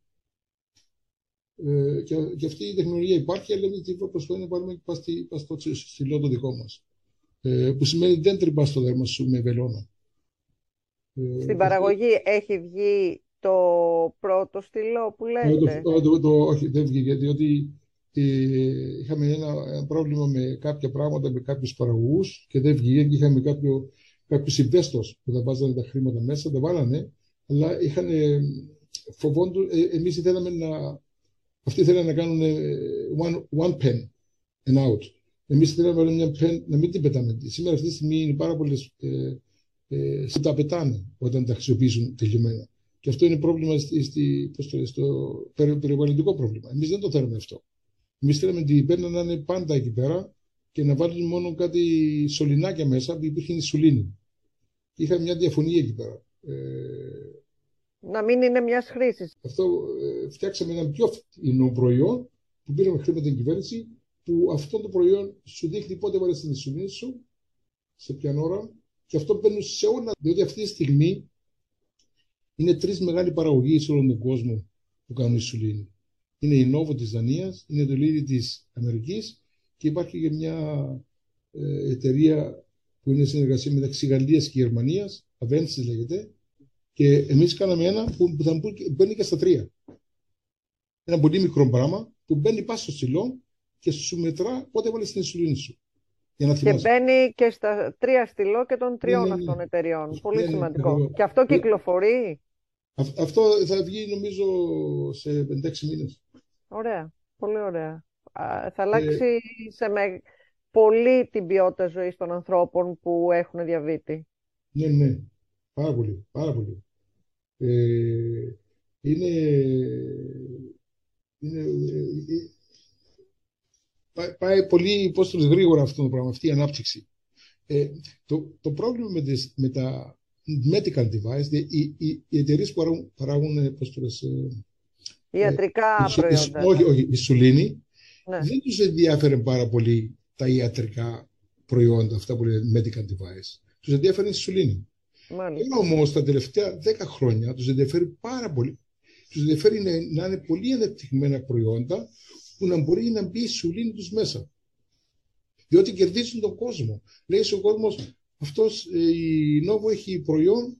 Και αυτή η τεχνολογία υπάρχει, αλλά εμείς προσπαθούμε να πάρουμε και πας στο στυλό το δικό μας. Που σημαίνει δεν τρυπάς το δέρμα σου με βελόνα. Στην παραγωγή έχει βγει το πρώτο στυλό που λέτε? Όχι, δεν βγήκε, διότι είχαμε ένα πρόβλημα με κάποια πράγματα, με κάποιους παραγωγούς και δεν βγήκε και είχαμε κάποιους investors που τα βάζανε τα χρήματα μέσα, τα βάλανε, αλλά φοβόντου, εμείς ήθελαμε αυτοί ήθελαν να κάνουν one pen and out. Εμείς θέλαμε μια πεν να μην την πετάμε. Σήμερα αυτή τη στιγμή είναι πάρα πολλές που τα πετάνε όταν τα χρησιμοποιήσουν τελειωμένα. Και αυτό είναι πρόβλημα στο περιβαλλοντικό πρόβλημα. Εμείς δεν το θέλουμε αυτό. Εμείς θέλουμε την πένα να είναι πάντα εκεί πέρα και να βάλουν μόνο κάτι σωληνάκια μέσα που υπήρχε η σωλήνη. Είχαμε μια διαφωνία εκεί πέρα. Να μην είναι μιας χρήσης. Αυτό φτιάξαμε ένα πιο φθηνό προϊόν που πήραμε χρήματα την κυβέρνηση, που αυτό το προϊόν σου δείχνει πότε βάλεις την ινσουλίνη σου, σε ποια ώρα, και αυτό μπαίνει σε όλα. Διότι αυτή τη στιγμή είναι 3 μεγάλοι παραγωγοί σε όλο τον κόσμο που κάνουν ινσουλίνη. Είναι η Novo της Δανίας, είναι το Lilly της Αμερικής και υπάρχει και μια εταιρεία που είναι συνεργασία μεταξύ Γαλλίας και Γερμανίας, Aventis λέγεται, και εμείς κάναμε ένα που μπαίνει και στα 3. Ένα πολύ μικρό πράγμα που μπαίνει πας στο στυλό και σου μετρά πότε βάλεις την ινσουλίνη σου. Και μπαίνει και στα 3 στυλό και των 3 αυτών εταιριών. Πολύ σημαντικό. Και αυτό κυκλοφορεί. Αυτό θα βγει νομίζω σε 5-6 μήνες. Ωραία. Πολύ ωραία. Θα αλλάξει πολύ την ποιότητα ζωής των ανθρώπων που έχουν διαβήτη. Ναι. Πάρα πολύ. Πάρα πολύ. Πάει πολύ γρήγορα αυτό το πράγμα, αυτή η ανάπτυξη. Το πρόβλημα με τα medical device, οι εταιρείες που παράγουν ιατρικά προϊόντα. Όχι, η σωλήνη, ναι. Δεν τους ενδιαφέρει πάρα πολύ τα ιατρικά προϊόντα, αυτά που λένε medical device. Τους ενδιαφέρει η σωλήνη. Όμως τα τελευταία 10 χρόνια τους ενδιαφέρει πάρα πολύ. Τους ενδιαφέρει να είναι πολύ ανεπτυγμένα προϊόντα που να μπορεί να μπει η σωλήνη τους μέσα. Διότι κερδίζουν τον κόσμο. Λέει στον κόσμο, η Novo έχει προϊόν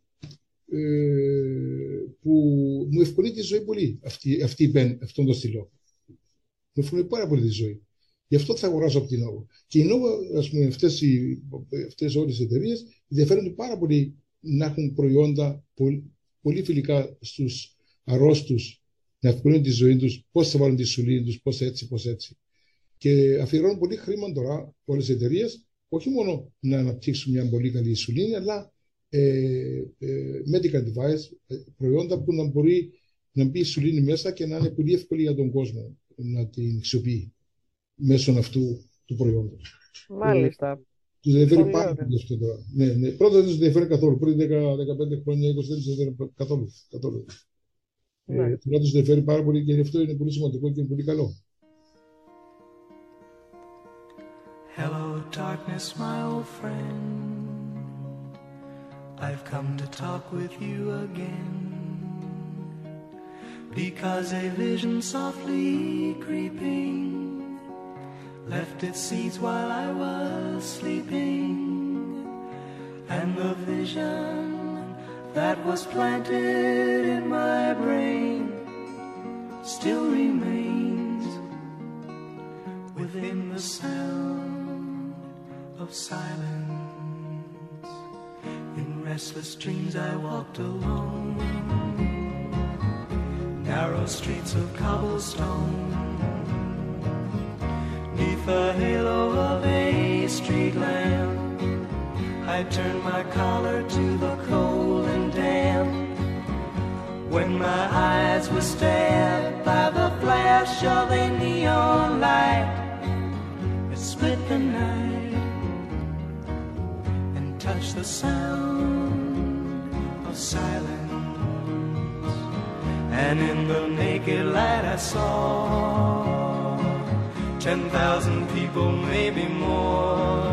που μου ευκολύνει τη ζωή πολύ. Αυτόν τον στυλό. Μου ευκολύνει πάρα πολύ τη ζωή. Γι' αυτό θα αγοράσω από την Novo. Και η Novo, ας πούμε, αυτές όλες οι εταιρείες ενδιαφέρονται πάρα πολύ να έχουν προϊόντα πολύ φιλικά στους αρρώστους, να ευκολύνουν τη ζωή τους, πώς θα βάλουν τη σωλήνη τους, πώς έτσι. Και αφιερώνουν πολύ χρήμα τώρα όλες οι εταιρείες, όχι μόνο να αναπτύξουν μια πολύ καλή σωλήνη, αλλά medical device, προϊόντα που να μπορεί να μπει η σωλήνη μέσα και να είναι πολύ εύκολη για τον κόσμο να την αξιοποιεί μέσω αυτού του προϊόντος. Μάλιστα. Τους ενδιαφέρει πάρα πολύ αυτό τώρα. Ναι. Πρώτα δεν τους ενδιαφέρει καθόλου. Πριν 10-15 χρόνια, 20 δεν τους ενδιαφέρει καθόλου. Τώρα τους ενδιαφέρει πάρα πολύ και αυτό είναι πολύ σημαντικό και είναι πολύ καλό. Hello, darkness, my old friend. I've come to talk with you again. Because a vision softly creeping left its seeds while I was sleeping. And the vision that was planted in my brain still remains within the sound of silence. In restless dreams I walked alone, narrow streets of cobblestone, neath the halo of a street lamp. I turned my collar to the cold and damp. When my eyes were stabbed by the flash of a neon light, it split the night and touched the sound of silence. And in the naked light I saw 10,000 people, maybe more.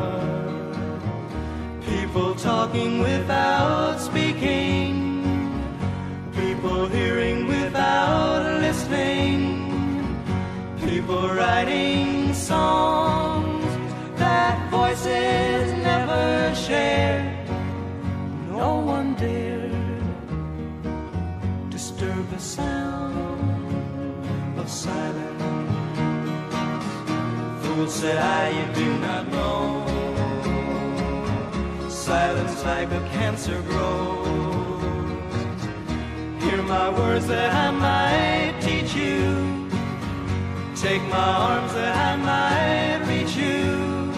People talking without speaking, people hearing without listening, people writing songs that voices never shared. No one dared disturb the sound of silence. Fool, said I, you do not know. Silence like a cancer grows. Hear my words that I might teach you. Take my arms that I might reach you.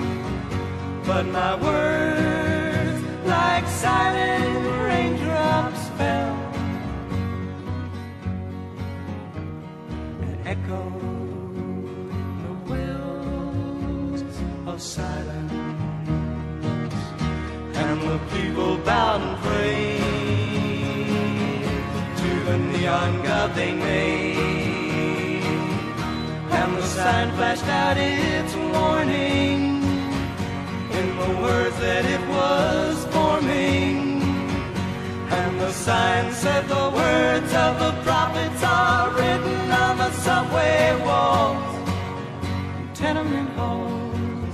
but my words like silent raindrops fell and echoed the wells of silence, and the people bowed and prayed to the neon god they made, and the sign flashed out its warning in the words that it was forming, and the sign said the words of the prophets are written on the subway walls, tenement halls,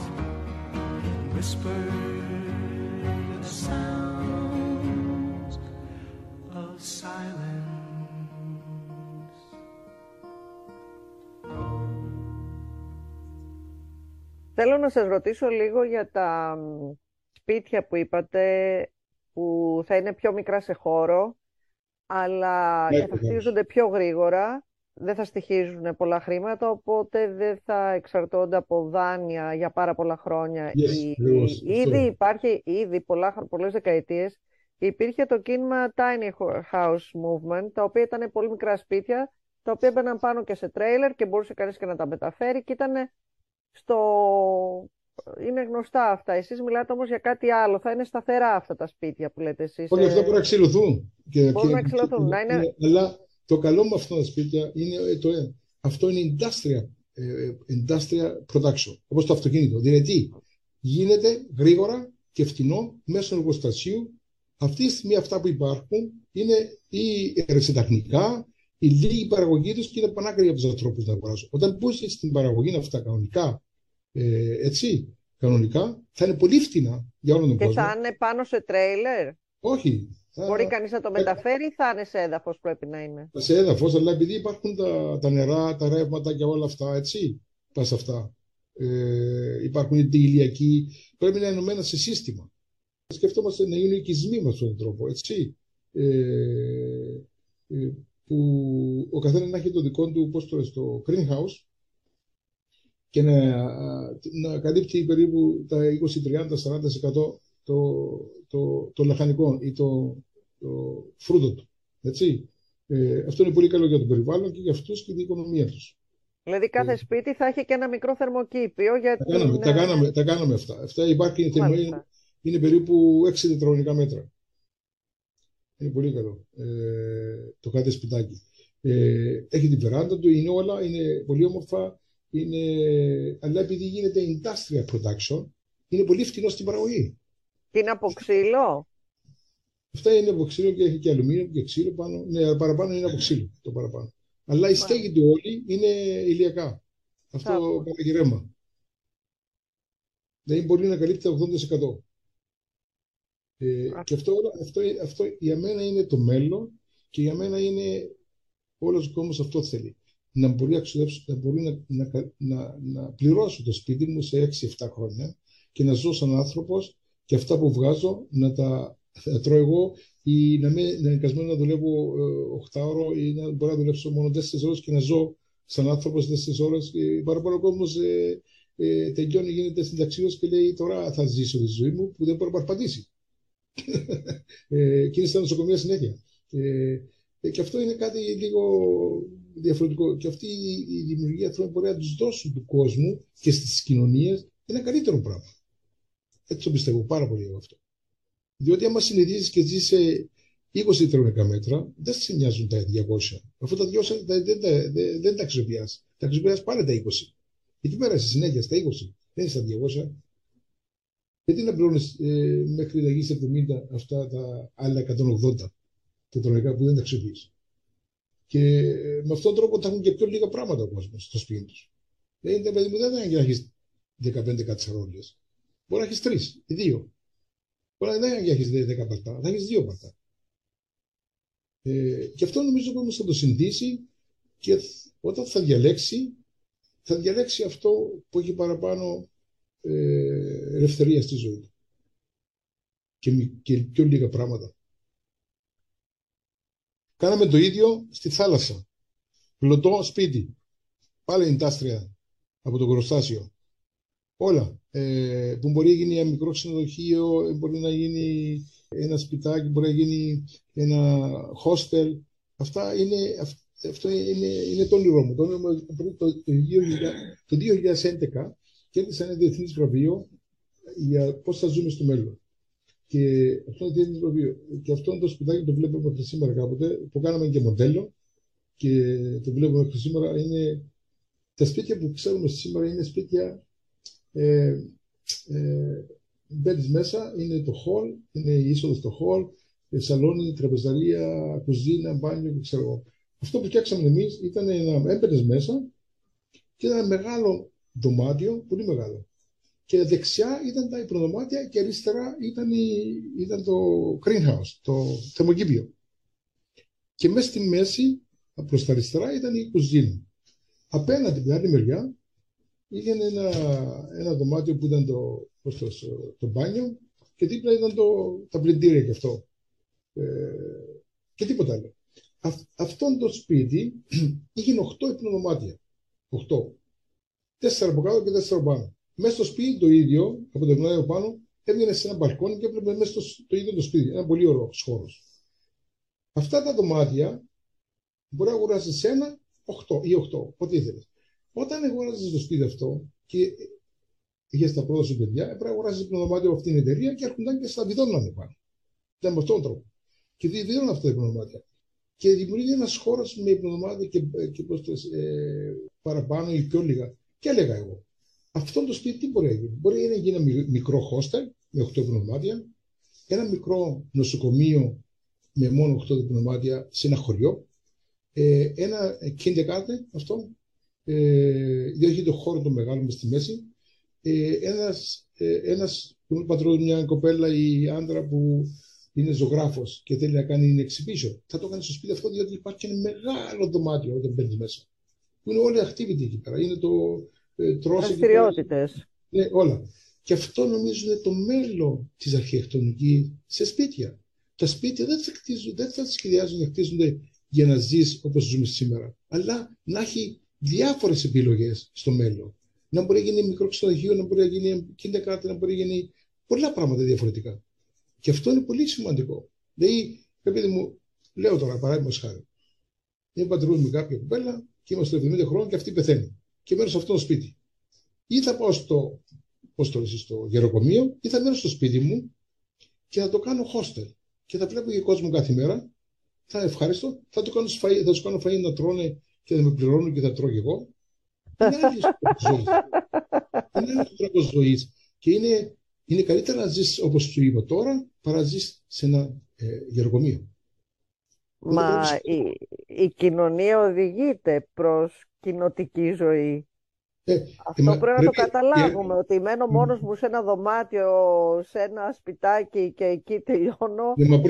whispered the sounds of silence. Θέλω να σας ρωτήσω λίγο για τα σπίτια που είπατε που θα είναι πιο μικρά σε χώρο, αλλά και θα χτίζονται πιο γρήγορα, δεν θα στοιχίζουν πολλά χρήματα, οπότε δεν θα εξαρτώνται από δάνεια για πάρα πολλά χρόνια. Ήδη υπάρχει, πολλές δεκαετίες, υπήρχε το κίνημα Tiny House Movement, τα οποία ήταν πολύ μικρά σπίτια, τα οποία έμπαιναν πάνω και σε τρέιλερ και μπορούσε κανείς και να τα μεταφέρει και ήταν είναι γνωστά αυτά. Εσείς μιλάτε όμως για κάτι άλλο. Θα είναι σταθερά αυτά τα σπίτια που λέτε εσείς. Όχι, αυτά μπορούν να ξυλωθούν. Μπορούν να ξυλωθούν. Αλλά το καλό με αυτά τα σπίτια είναι αυτό είναι industrial production, όπως το αυτοκίνητο. Δηλαδή, γίνεται γρήγορα και φτηνό μέσω εργοστασίου. Αυτή τη στιγμή αυτά που υπάρχουν είναι ή ερασιτεχνικά, η λίγη παραγωγή τους και είναι πανάκριβη από τους ανθρώπους να αγοράσουν. Όταν μπούσει στην παραγωγή αυτά κανονικά, κανονικά, θα είναι πολύ φτηνά για όλον τον κόσμο. Και θα είναι πάνω σε τρέιλερ. Όχι. Μπορεί κανείς να το μεταφέρει ή θα είναι σε έδαφος, πρέπει να είναι. Σε έδαφος, αλλά επειδή υπάρχουν τα νερά, τα ρεύματα και όλα αυτά, πας αυτά. Υπάρχουν οι ηλιακοί, πρέπει να είναι ενωμένα σε σύστημα. Σκεφτόμαστε να είναι οικισμοί με αυτόν τον τρόπο, που ο καθένας να έχει το δικό του, πώς το λες, το greenhouse και να καλύπτει περίπου τα 20-30-40% των λαχανικών ή το φρούτο του. Αυτό είναι πολύ καλό για το περιβάλλον και για αυτούς και την οικονομία τους. Δηλαδή κάθε σπίτι θα έχει και ένα μικρό θερμοκήπιο. Τα κάναμε αυτά. Αυτά υπάρχει, είναι περίπου 6 τετραγωνικά μέτρα. Είναι πολύ καλό το κάθε σπιτάκι. Έχει την βεράντα του, είναι όλα, είναι πολύ όμορφα, αλλά επειδή γίνεται industrial production, είναι πολύ φτηνό στην παραγωγή. Είναι από ξύλο. Αυτά είναι από ξύλο και έχει και αλουμίνιο και ξύλο πάνω. Ναι, παραπάνω είναι από ξύλο το παραπάνω. Αλλά η στέγη του όλη είναι ηλιακά. Αυτό παραγγελέμα. Δηλαδή μπορεί να καλύπτει 80%. Και αυτό για μένα είναι το μέλλον και για μένα είναι όλος ο κόσμος αυτό θέλει. Να μπορεί να πληρώσω το σπίτι μου σε 6-7 χρόνια και να ζω σαν άνθρωπος και αυτά που βγάζω να τα τρώω εγώ ή να είναι εγκασμένο να δουλεύω 8 ώρες ή να μπορώ να δουλέψω μόνο 4 ώρες και να ζω σαν άνθρωπος 4 ώρες. Πάρα πολλοί κόσμος τελειώνει, γίνεται συνταξιός και λέει τώρα θα ζήσω τη ζωή μου που δεν μπορεί να περπατήσει. Και είναι στα νοσοκομεία συνέχεια. Και αυτό είναι κάτι λίγο διαφορετικό. Και αυτή η δημιουργία ανθρώπων μπορεί να τους δώσουν του κόσμου και στις κοινωνίες ένα καλύτερο πράγμα. Έτσι το πιστεύω πάρα πολύ εγώ αυτό. Διότι άμα συνειδήσεις και ζεις σε 20 τετραγωνικά μέτρα, δεν σε νοιάζουν τα 200. Αφού τα 200 δεν τα αξιοποιάς. Τα αξιοποιάς πάλι τα 20. Γιατί πέρασες συνέχεια στα 20, δεν είναι στα 200. Γιατί να πληρώνεις μέχρι να γίνεις 70 αυτά τα άλλα 180 τετραγωνικά που δεν τα αξιοποιείς. Και με αυτόν τον τρόπο θα έχουν και πιο λίγα πράγματα ο κόσμος στο σπίτι τους. Δηλαδή μου δεν θα έχεις 15 κατσαρόλες. Μπορεί να έχεις 3 ή 2. Μπορεί να έχεις 10 πατά, θα έχεις 2 πατά. Και αυτό νομίζω ο κόσμος θα το συνδύσει και όταν θα διαλέξει αυτό που έχει παραπάνω ελευθερία στη ζωή του. Και πιο λίγα πράγματα. Κάναμε το ίδιο στη θάλασσα. Πλωτό σπίτι. Πάλι industrial από το Κοροστάσιο. Όλα. Που μπορεί να γίνει ένα μικρό ξενοδοχείο, μπορεί να γίνει ένα σπιτάκι, μπορεί να γίνει ένα hostel. Αυτό είναι το όνειρό μου. Το όνειρό μου το 2011 κέρδισα ένα διεθνές βραβείο για πώς θα ζούμε στο μέλλον. Και αυτό είναι το διεθνές βραβείο. Και αυτό είναι το σπιτάκι που το βλέπουμε μέχρι σήμερα κάποτε, που κάναμε και μοντέλο και το βλέπουμε μέχρι σήμερα. Τα σπίτια που ξέρουμε σήμερα είναι σπίτια. Μπαίνεις μέσα, είναι το hall, είναι η είσοδος στο hall, σαλόνι, τραπεζαρία, κουζίνα, μπάνιο και ξέρω εγώ. Αυτό που φτιάξαμε εμείς ήταν έμπαινες μέσα και ήταν ένα μεγάλο δωμάτιο, πολύ μεγάλο. Και δεξιά ήταν τα υπνοδωμάτια και αριστερά ήταν το greenhouse, το θερμοκήπιο. Και μέσα στη μέση, προς τα αριστερά, ήταν η κουζίνα. Απέναντι, την άλλη μεριά, είχε ένα δωμάτιο που ήταν το μπάνιο και δίπλα ήταν τα πλυντήρια και αυτό. Και τίποτα άλλο. Αυτό το σπίτι είχε 8 υπνοδωμάτια. 8. 4 από κάτω και 4 πάνω. Μέσα στο σπίτι το ίδιο, από το υπνοδωμάτιο πάνω, έβγαινε σε ένα μπαλκόνι και έβλεπε μέσα το ίδιο το σπίτι. Ένα πολύ ωραίο χώρο. Αυτά τα δωμάτια μπορεί να αγοράσει 1, 8 ή 8, ό,τι ήθελε. Όταν αγοράζει το σπίτι αυτό και είχε τα πρώτα σου παιδιά, έπρεπε να αγοράζει υπνοδωμάτιο από αυτήν την εταιρεία και έρχονταν και στα βιδώνανε πάνω. Ήταν με αυτόν τον τρόπο. Και βιδώναν αυτά τα υπνοδωμάτια. Και δημιουργεί ένα χώρο με υπνοδωμάτια και παραπάνω ή πιο λίγα. Και έλεγα εγώ, αυτό το σπίτι τι μπορεί να γίνει? Μπορεί να γίνει ένα μικρό hostel με 8 υπνοδωμάτια, ένα μικρό νοσοκομείο με μόνο 8 υπνοδωμάτια σε ένα χωριό, ένα kindergarten αυτό. Διότι το χώρο το μεγάλο μες στη μέση, ένας πατρός, μια κοπέλα ή άντρα που είναι ζωγράφος και θέλει να κάνει exhibition, θα το κάνει στο σπίτι αυτό, διότι υπάρχει ένα μεγάλο δωμάτιο όταν μπαίνεις μέσα, που είναι όλοι activity εκεί πέρα, είναι το δραστηριότητες. Ναι, όλα. Και αυτό νομίζω είναι το μέλλον της αρχιτεκτονικής σε σπίτια. Τα σπίτια δεν θα σχεδιάζουν να χτίζονται για να ζεις όπως ζούμε σήμερα, αλλά να έχει διάφορες επιλογές στο μέλλον. Να μπορεί να γίνει μικρό ξενοδοχείο, να μπορεί να γίνει kindergarten, να μπορεί να γίνει πολλά πράγματα διαφορετικά. Και αυτό είναι πολύ σημαντικό. Δηλαδή, επειδή μου λέω τώρα, παράδειγμα χάρη, είναι πατρούς με κάποια κοπέλα και είμαστε 70 χρόνων και αυτή πεθαίνει. Και μένω σε αυτό το σπίτι. Ή θα πάω στο γεροκομείο, ή θα μένω στο σπίτι μου και θα το κάνω hostel. Και θα βλέπω και κόσμο κάθε μέρα. Θα είναι ευχάριστο, θα του κάνω φαΐ να τρώνε και θα με πληρώνουν και θα τρώω και εγώ. Είναι ένας τρόπος ζωής. Και είναι καλύτερα να ζεις όπως σου είπα τώρα, παρά να ζεις σε ένα γεροκομείο. Μα η κοινωνία οδηγείται προς κοινοτική ζωή. Αυτό πρέπει να το καταλάβουμε, ότι μένω μόνος μου σε ένα δωμάτιο, σε ένα σπιτάκι και εκεί τελειώνω.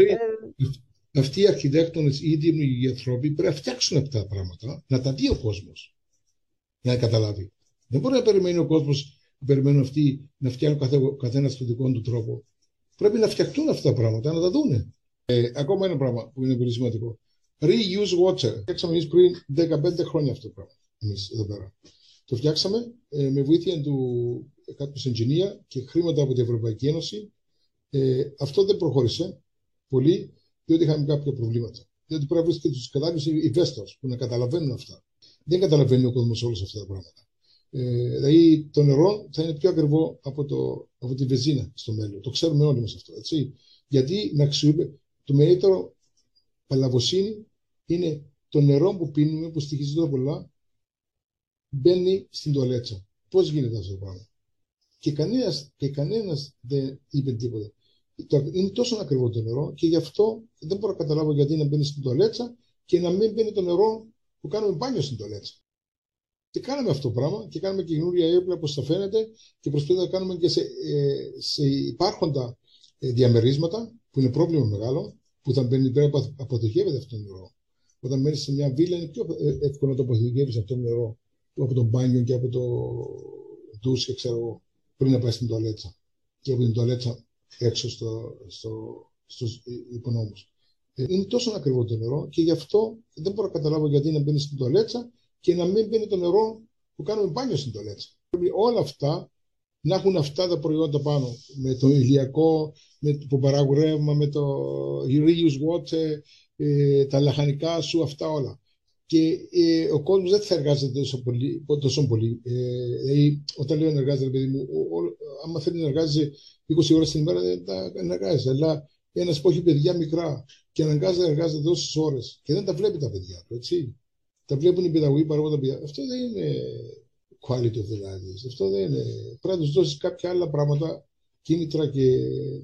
Αυτοί οι αρχιτέκτονες ή οι δημιουργοί άνθρωποι πρέπει να φτιάξουν αυτά τα πράγματα, να τα δει ο κόσμος, να καταλάβει. Δεν μπορεί να περιμένει ο κόσμος, να περιμένουν αυτοί να φτιάχνουν ο καθένας τον δικό του τρόπο. Πρέπει να φτιαχτούν αυτά τα πράγματα, να τα δούνε. Ακόμα ένα πράγμα που είναι πολύ σημαντικό. Reuse water. Φτιάξαμε εμείς πριν 15 χρόνια αυτό το πράγμα. Εμείς εδώ πέρα. Το φτιάξαμε με βοήθεια του κάποιου engineer και χρήματα από την Ευρωπαϊκή Ένωση. Αυτό δεν προχώρησε πολύ, διότι είχαμε κάποια προβλήματα. Διότι πρέπει να βρει και του κατάλληλους investors που να καταλαβαίνουν αυτά. Δεν καταλαβαίνει ο κόσμος όλα αυτά τα πράγματα. Δηλαδή το νερό θα είναι πιο ακριβό από τη βενζίνα στο μέλλον. Το ξέρουμε όλοι μας αυτό. Έτσι. Γιατί να αξιοποιούμε το μεγαλύτερο παλαβοσύνη είναι το νερό που πίνουμε, που στοιχίζει τόσο πολλά, μπαίνει στην τουαλέτσα. Πώς γίνεται αυτό το πράγμα? Και κανένας δεν είπε τίποτα. Είναι τόσο ακριβό το νερό και γι' αυτό δεν μπορώ να καταλάβω γιατί να μπαίνει στην τουαλέτσα και να μην μπαίνει το νερό που κάνουμε μπάνιο στην τουαλέτσα. Και κάναμε αυτό το πράγμα και κάνουμε και καινούρια έπλα όπως θα φαίνεται και προσπαθούμε να κάνουμε και σε υπάρχοντα διαμερίσματα που είναι πρόβλημα μεγάλο, που θα μπαίνει πρέπει να αποθηκεύεται αυτό το νερό. Όταν μένεις σε μια βίλα είναι πιο εύκολο να το αποθηκεύεις αυτό το νερό από το μπάνιο και από το ντους και ξέρω εγώ, πριν να πάει στην τουαλέτσα και από την τουαλέτσα έξω στους υπονόμους. Είναι τόσο ακριβό το νερό και γι' αυτό δεν μπορώ να καταλάβω γιατί να μπαίνει στην τουαλέτσα και να μην μπαίνει το νερό που κάνουμε μπάνιο στην τουαλέτσα. Πρέπει όλα αυτά να έχουν αυτά τα προϊόντα πάνω, με το ηλιακό, που παράγουν ρεύμα, με το reuse water, τα λαχανικά σου, αυτά όλα. Και ο κόσμος δεν θα εργάζεται τόσο πολύ. Δηλαδή, όταν λέω να εργάζεται, παιδί μου, άμα θέλει να εργάζεται 20 ώρες την ημέρα, δεν θα εργάζεται. Αλλά ένας που έχει παιδιά μικρά και αναγκάζεται να εργάζεται τόσες ώρες και δεν τα βλέπει τα παιδιά του, έτσι. Τα βλέπουν οι παιδαγωγοί παρά τα παιδιά. Αυτό δεν είναι quality of the life. Αυτό δεν είναι. Πρέπει να τους δώσεις κάποια άλλα πράγματα, κίνητρα και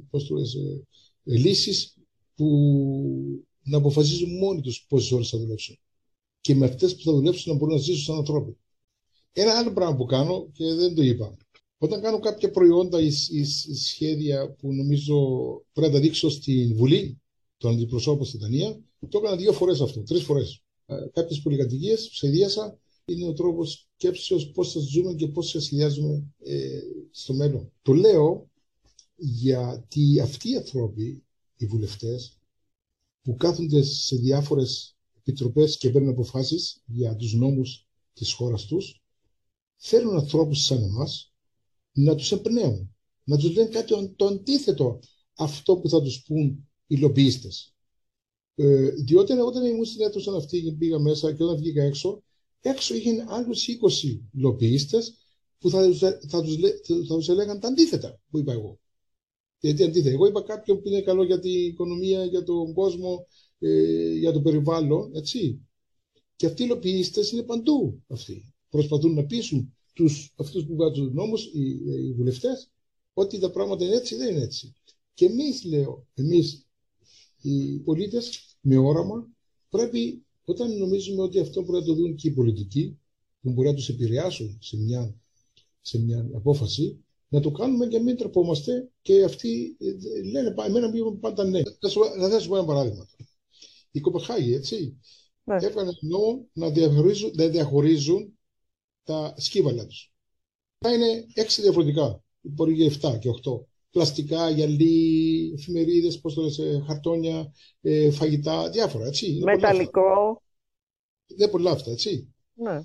λύσεις που να αποφασίζουν μόνοι τους πόσες ώρες θα δουλέψουν. Και με αυτές που θα δουλέψουν να μπορούν να ζήσουν σαν ανθρώποι. Ένα άλλο πράγμα που κάνω και δεν το είπα. Όταν κάνω κάποια προϊόντα ή σχέδια που νομίζω πρέπει να τα δείξω στη Βουλή των Αντιπροσώπων στην Δανία, το έκανα 2 φορές αυτό, 3 φορές. Κάποιες πολυκατοικίες που σχεδίασα είναι ο τρόπος σκέψεως πώς θα ζούμε και πώς θα σχεδιάζουμε στο μέλλον. Το λέω γιατί αυτοί οι άνθρωποι, οι βουλευτές, που κάθονται σε διάφορες επιτροπές και παίρνουν αποφάσεις για τους νόμους της χώρας τους, θέλουν ανθρώπους σαν εμάς να τους εμπνέουν, να τους λένε κάτι το αντίθετο αυτό που θα τους πούν οι λομπίστες. Διότι όταν ήμουν στην αίθουσα αυτή και πήγα μέσα και όταν βγήκα έξω είχαν άλλους 20 λομπίστες που θα τους έλεγαν τα αντίθετα που είπα εγώ. Γιατί αντίθετα, εγώ είπα κάποιον που είναι καλό για την οικονομία, για τον κόσμο, για το περιβάλλον, έτσι. Και αυτοί οι υλοποιήστες είναι παντού αυτοί. Προσπαθούν να πείσουν αυτούς που βάζουν τους νόμους, οι βουλευτές, ότι τα πράγματα είναι έτσι, δεν είναι έτσι. Και εμείς οι πολίτες με όραμα πρέπει, όταν νομίζουμε ότι αυτό μπορεί να το δουν και οι πολιτικοί, που μπορεί να τους επηρεάσουν σε μια απόφαση, να το κάνουμε και μην τρεπόμαστε και αυτοί λένε εμένα πήγαμε πάντα ναι. Θα σου πω ένα παράδειγμα. Η Κοπεχάγη, έτσι, έφεραν νόμο να διαχωρίζουν τα σκύβαλα τους. Θα είναι 6 διαφορετικά, μπορεί και 7 και 8. Πλαστικά, γυαλί, εφημερίδες, χαρτόνια, φαγητά, διάφορα, έτσι. Μεταλλικό. Δεν πολλά αυτά, έτσι. Ναι.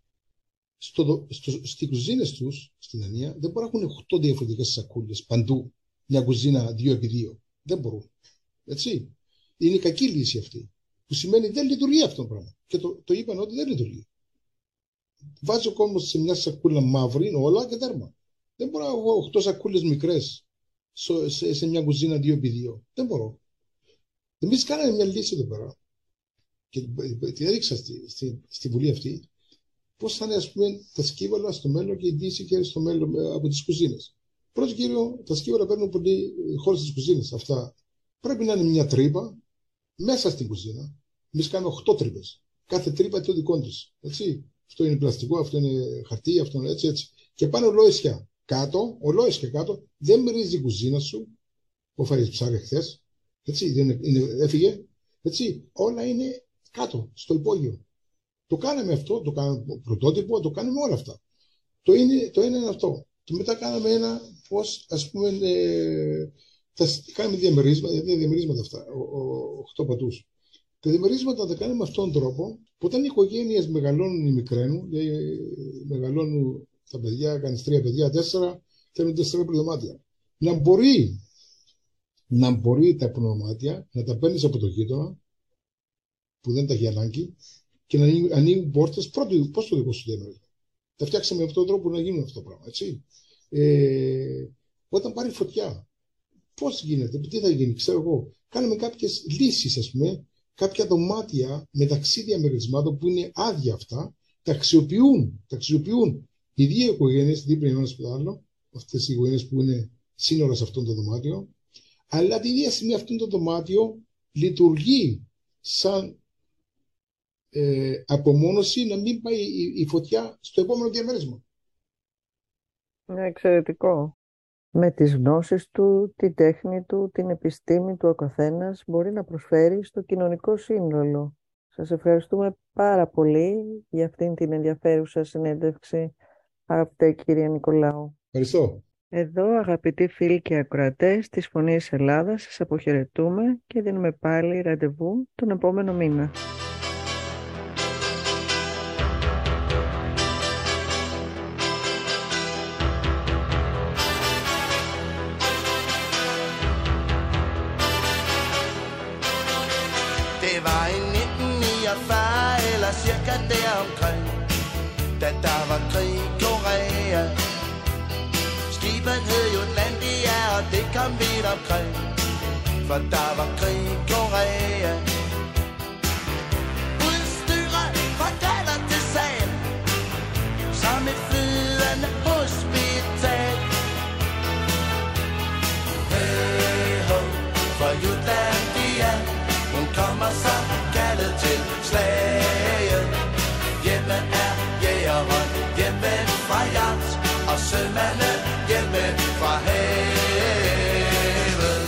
Στις κουζίνες τους, στην Δανία, δεν μπορούν να έχουν 8 διαφορετικές σακούλες παντού. Μια κουζίνα 2x2. Δεν μπορούν. Έτσι. Είναι η κακή λύση αυτή. Που σημαίνει δεν λειτουργεί αυτό το πράγμα. Και το είπαν ότι δεν λειτουργεί. Βάζει ο κόσμος σε μια σακούλα μαύρη, όλα και τέρμα. Δεν μπορώ να έχω 8 σακούλες μικρές σε μια κουζίνα 2x2. Δεν μπορώ. Εμείς κάναμε μια λύση εδώ πέρα. Και την έδειξα στη Βουλή αυτή. Πώς θα είναι, ας πούμε, τα σκύβαλα στο μέλλον και η δύση και στο μέλλον από τις κουζίνες. Πρώτο κύριο, τα σκύβαλα παίρνουν πολύ χώρο στις κουζίνες. Αυτά πρέπει να είναι μια τρύπα μέσα στην κουζίνα. Εμείς κάνουμε 8 τρύπες. Κάθε τρύπα το δικό της. Αυτό είναι πλαστικό, αυτό είναι χαρτί, αυτό είναι έτσι. Και πάνε ολόισια κάτω, δεν μυρίζει η κουζίνα σου. Που φάγες ψάρι χθες. Έφυγε. Όλα είναι κάτω, στο υπόγειο. Το κάναμε αυτό, το κάναμε πρωτότυπο, το κάναμε όλα αυτά. Το ένα είναι αυτό. Και μετά κάναμε ένα, πώς, ας πούμε, κάναμε διαμερίσματα αυτά, 8 πατούς. Τα διαμερίσματα τα κάναμε με αυτόν τον τρόπο, που όταν οι οικογένειες μεγαλώνουν ή μικραίνουν, μεγαλώνουν τα παιδιά, κάνεις 3 παιδιά, 4, θέλουν 4 δωμάτια. Να μπορεί τα δωμάτια να τα παίρνεις από το γείτονα, που δεν τα έχει ανάγκη, και να ανοίγουν πόρτες πώς το δικό σου διαμέρισμα. Τα φτιάξαμε με αυτόν τον τρόπο να γίνουν αυτό το πράγμα, έτσι. Όταν πάρει φωτιά, πώς γίνεται, τι θα γίνει, ξέρω εγώ. Κάναμε κάποιες λύσεις, ας πούμε, κάποια δωμάτια μεταξύ διαμερισμάτων που είναι άδεια αυτά, τα αξιοποιούν οι 2 οικογένειες, δίπλα ένα στο άλλο, αυτές οι οικογένειες που είναι σύνορα σε αυτό το δωμάτιο, αλλά την ίδια στιγμή αυτό το δωμάτιο λειτουργεί σαν απομόνωση να μην πάει η φωτιά στο επόμενο διαμέρισμα. Είναι εξαιρετικό. Με τις γνώσεις του, την τέχνη του, την επιστήμη του ο καθένας μπορεί να προσφέρει στο κοινωνικό σύνολο. Σας ευχαριστούμε πάρα πολύ για αυτήν την ενδιαφέρουσα συνέντευξη, αγαπητέ κύριε Νικολάου. Ευχαριστώ. Εδώ, αγαπητοί φίλοι και ακροατές της Φωνής Ελλάδας, σας αποχαιρετούμε και δίνουμε πάλι ραντεβού τον επόμενο μήνα. cirka deromkring, da der var krig i Korea. Skibet hed Jutlandia, og det kom vidt omkring, for der var krig i Korea. Udstyret fra galler til sal, som et flydende hospital. Hey ho, for Jutlandia, hun kommer så kaldet til slaget. Hjemme er jægeren, hjemme fra jagt, og sømanden hjemme fra havet.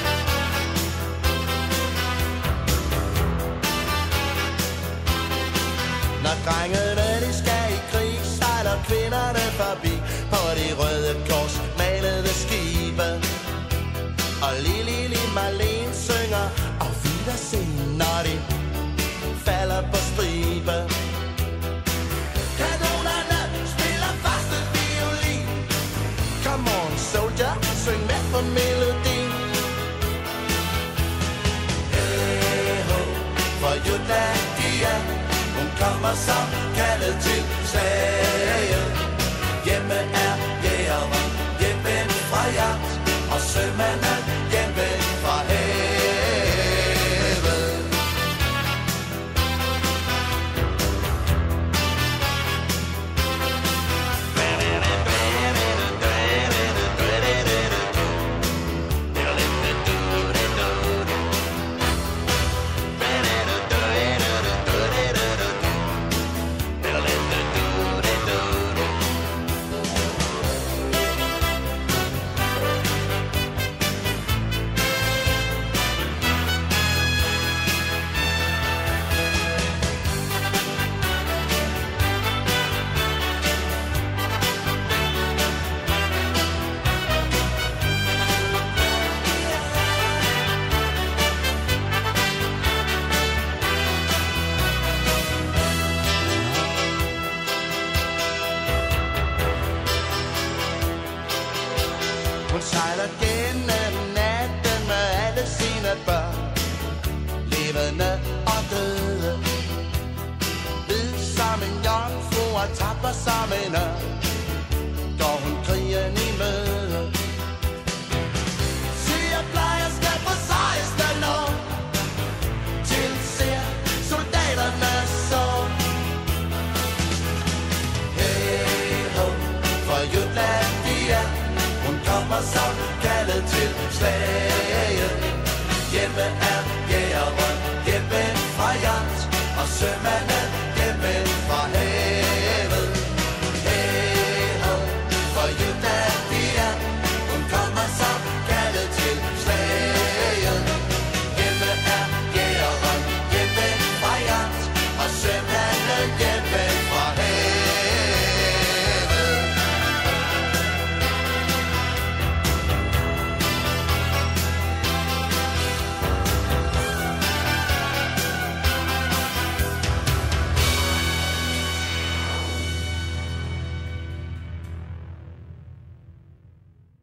Når drengene de skal i krig, sejler kvinderne forbi på de røde kors malede skibe. Og Lili Marlene synger auf Wiedersehen, når de falder på stribe. Kanonerne spiller første violin. Come on soldier, syng med på melodien. Hey ho, for Jutlandia, hun kommer som kaldet til slaget. Hjemme er jægeren, hjemme fra jagt, og sømanden hjemme fra havet. Hun sejler gennem natten med alle sine børn, levende og døde. Hvid som en jomfru og tapper som en ørn, går hun krigen i møde. Sygeplejersker på 16 år, tilser soldaterne så. Hey ho, for Jutlandia, hun kommer som kaldet til slaget. Hjemme er jægeren, hjemme fra jagt, og sømanden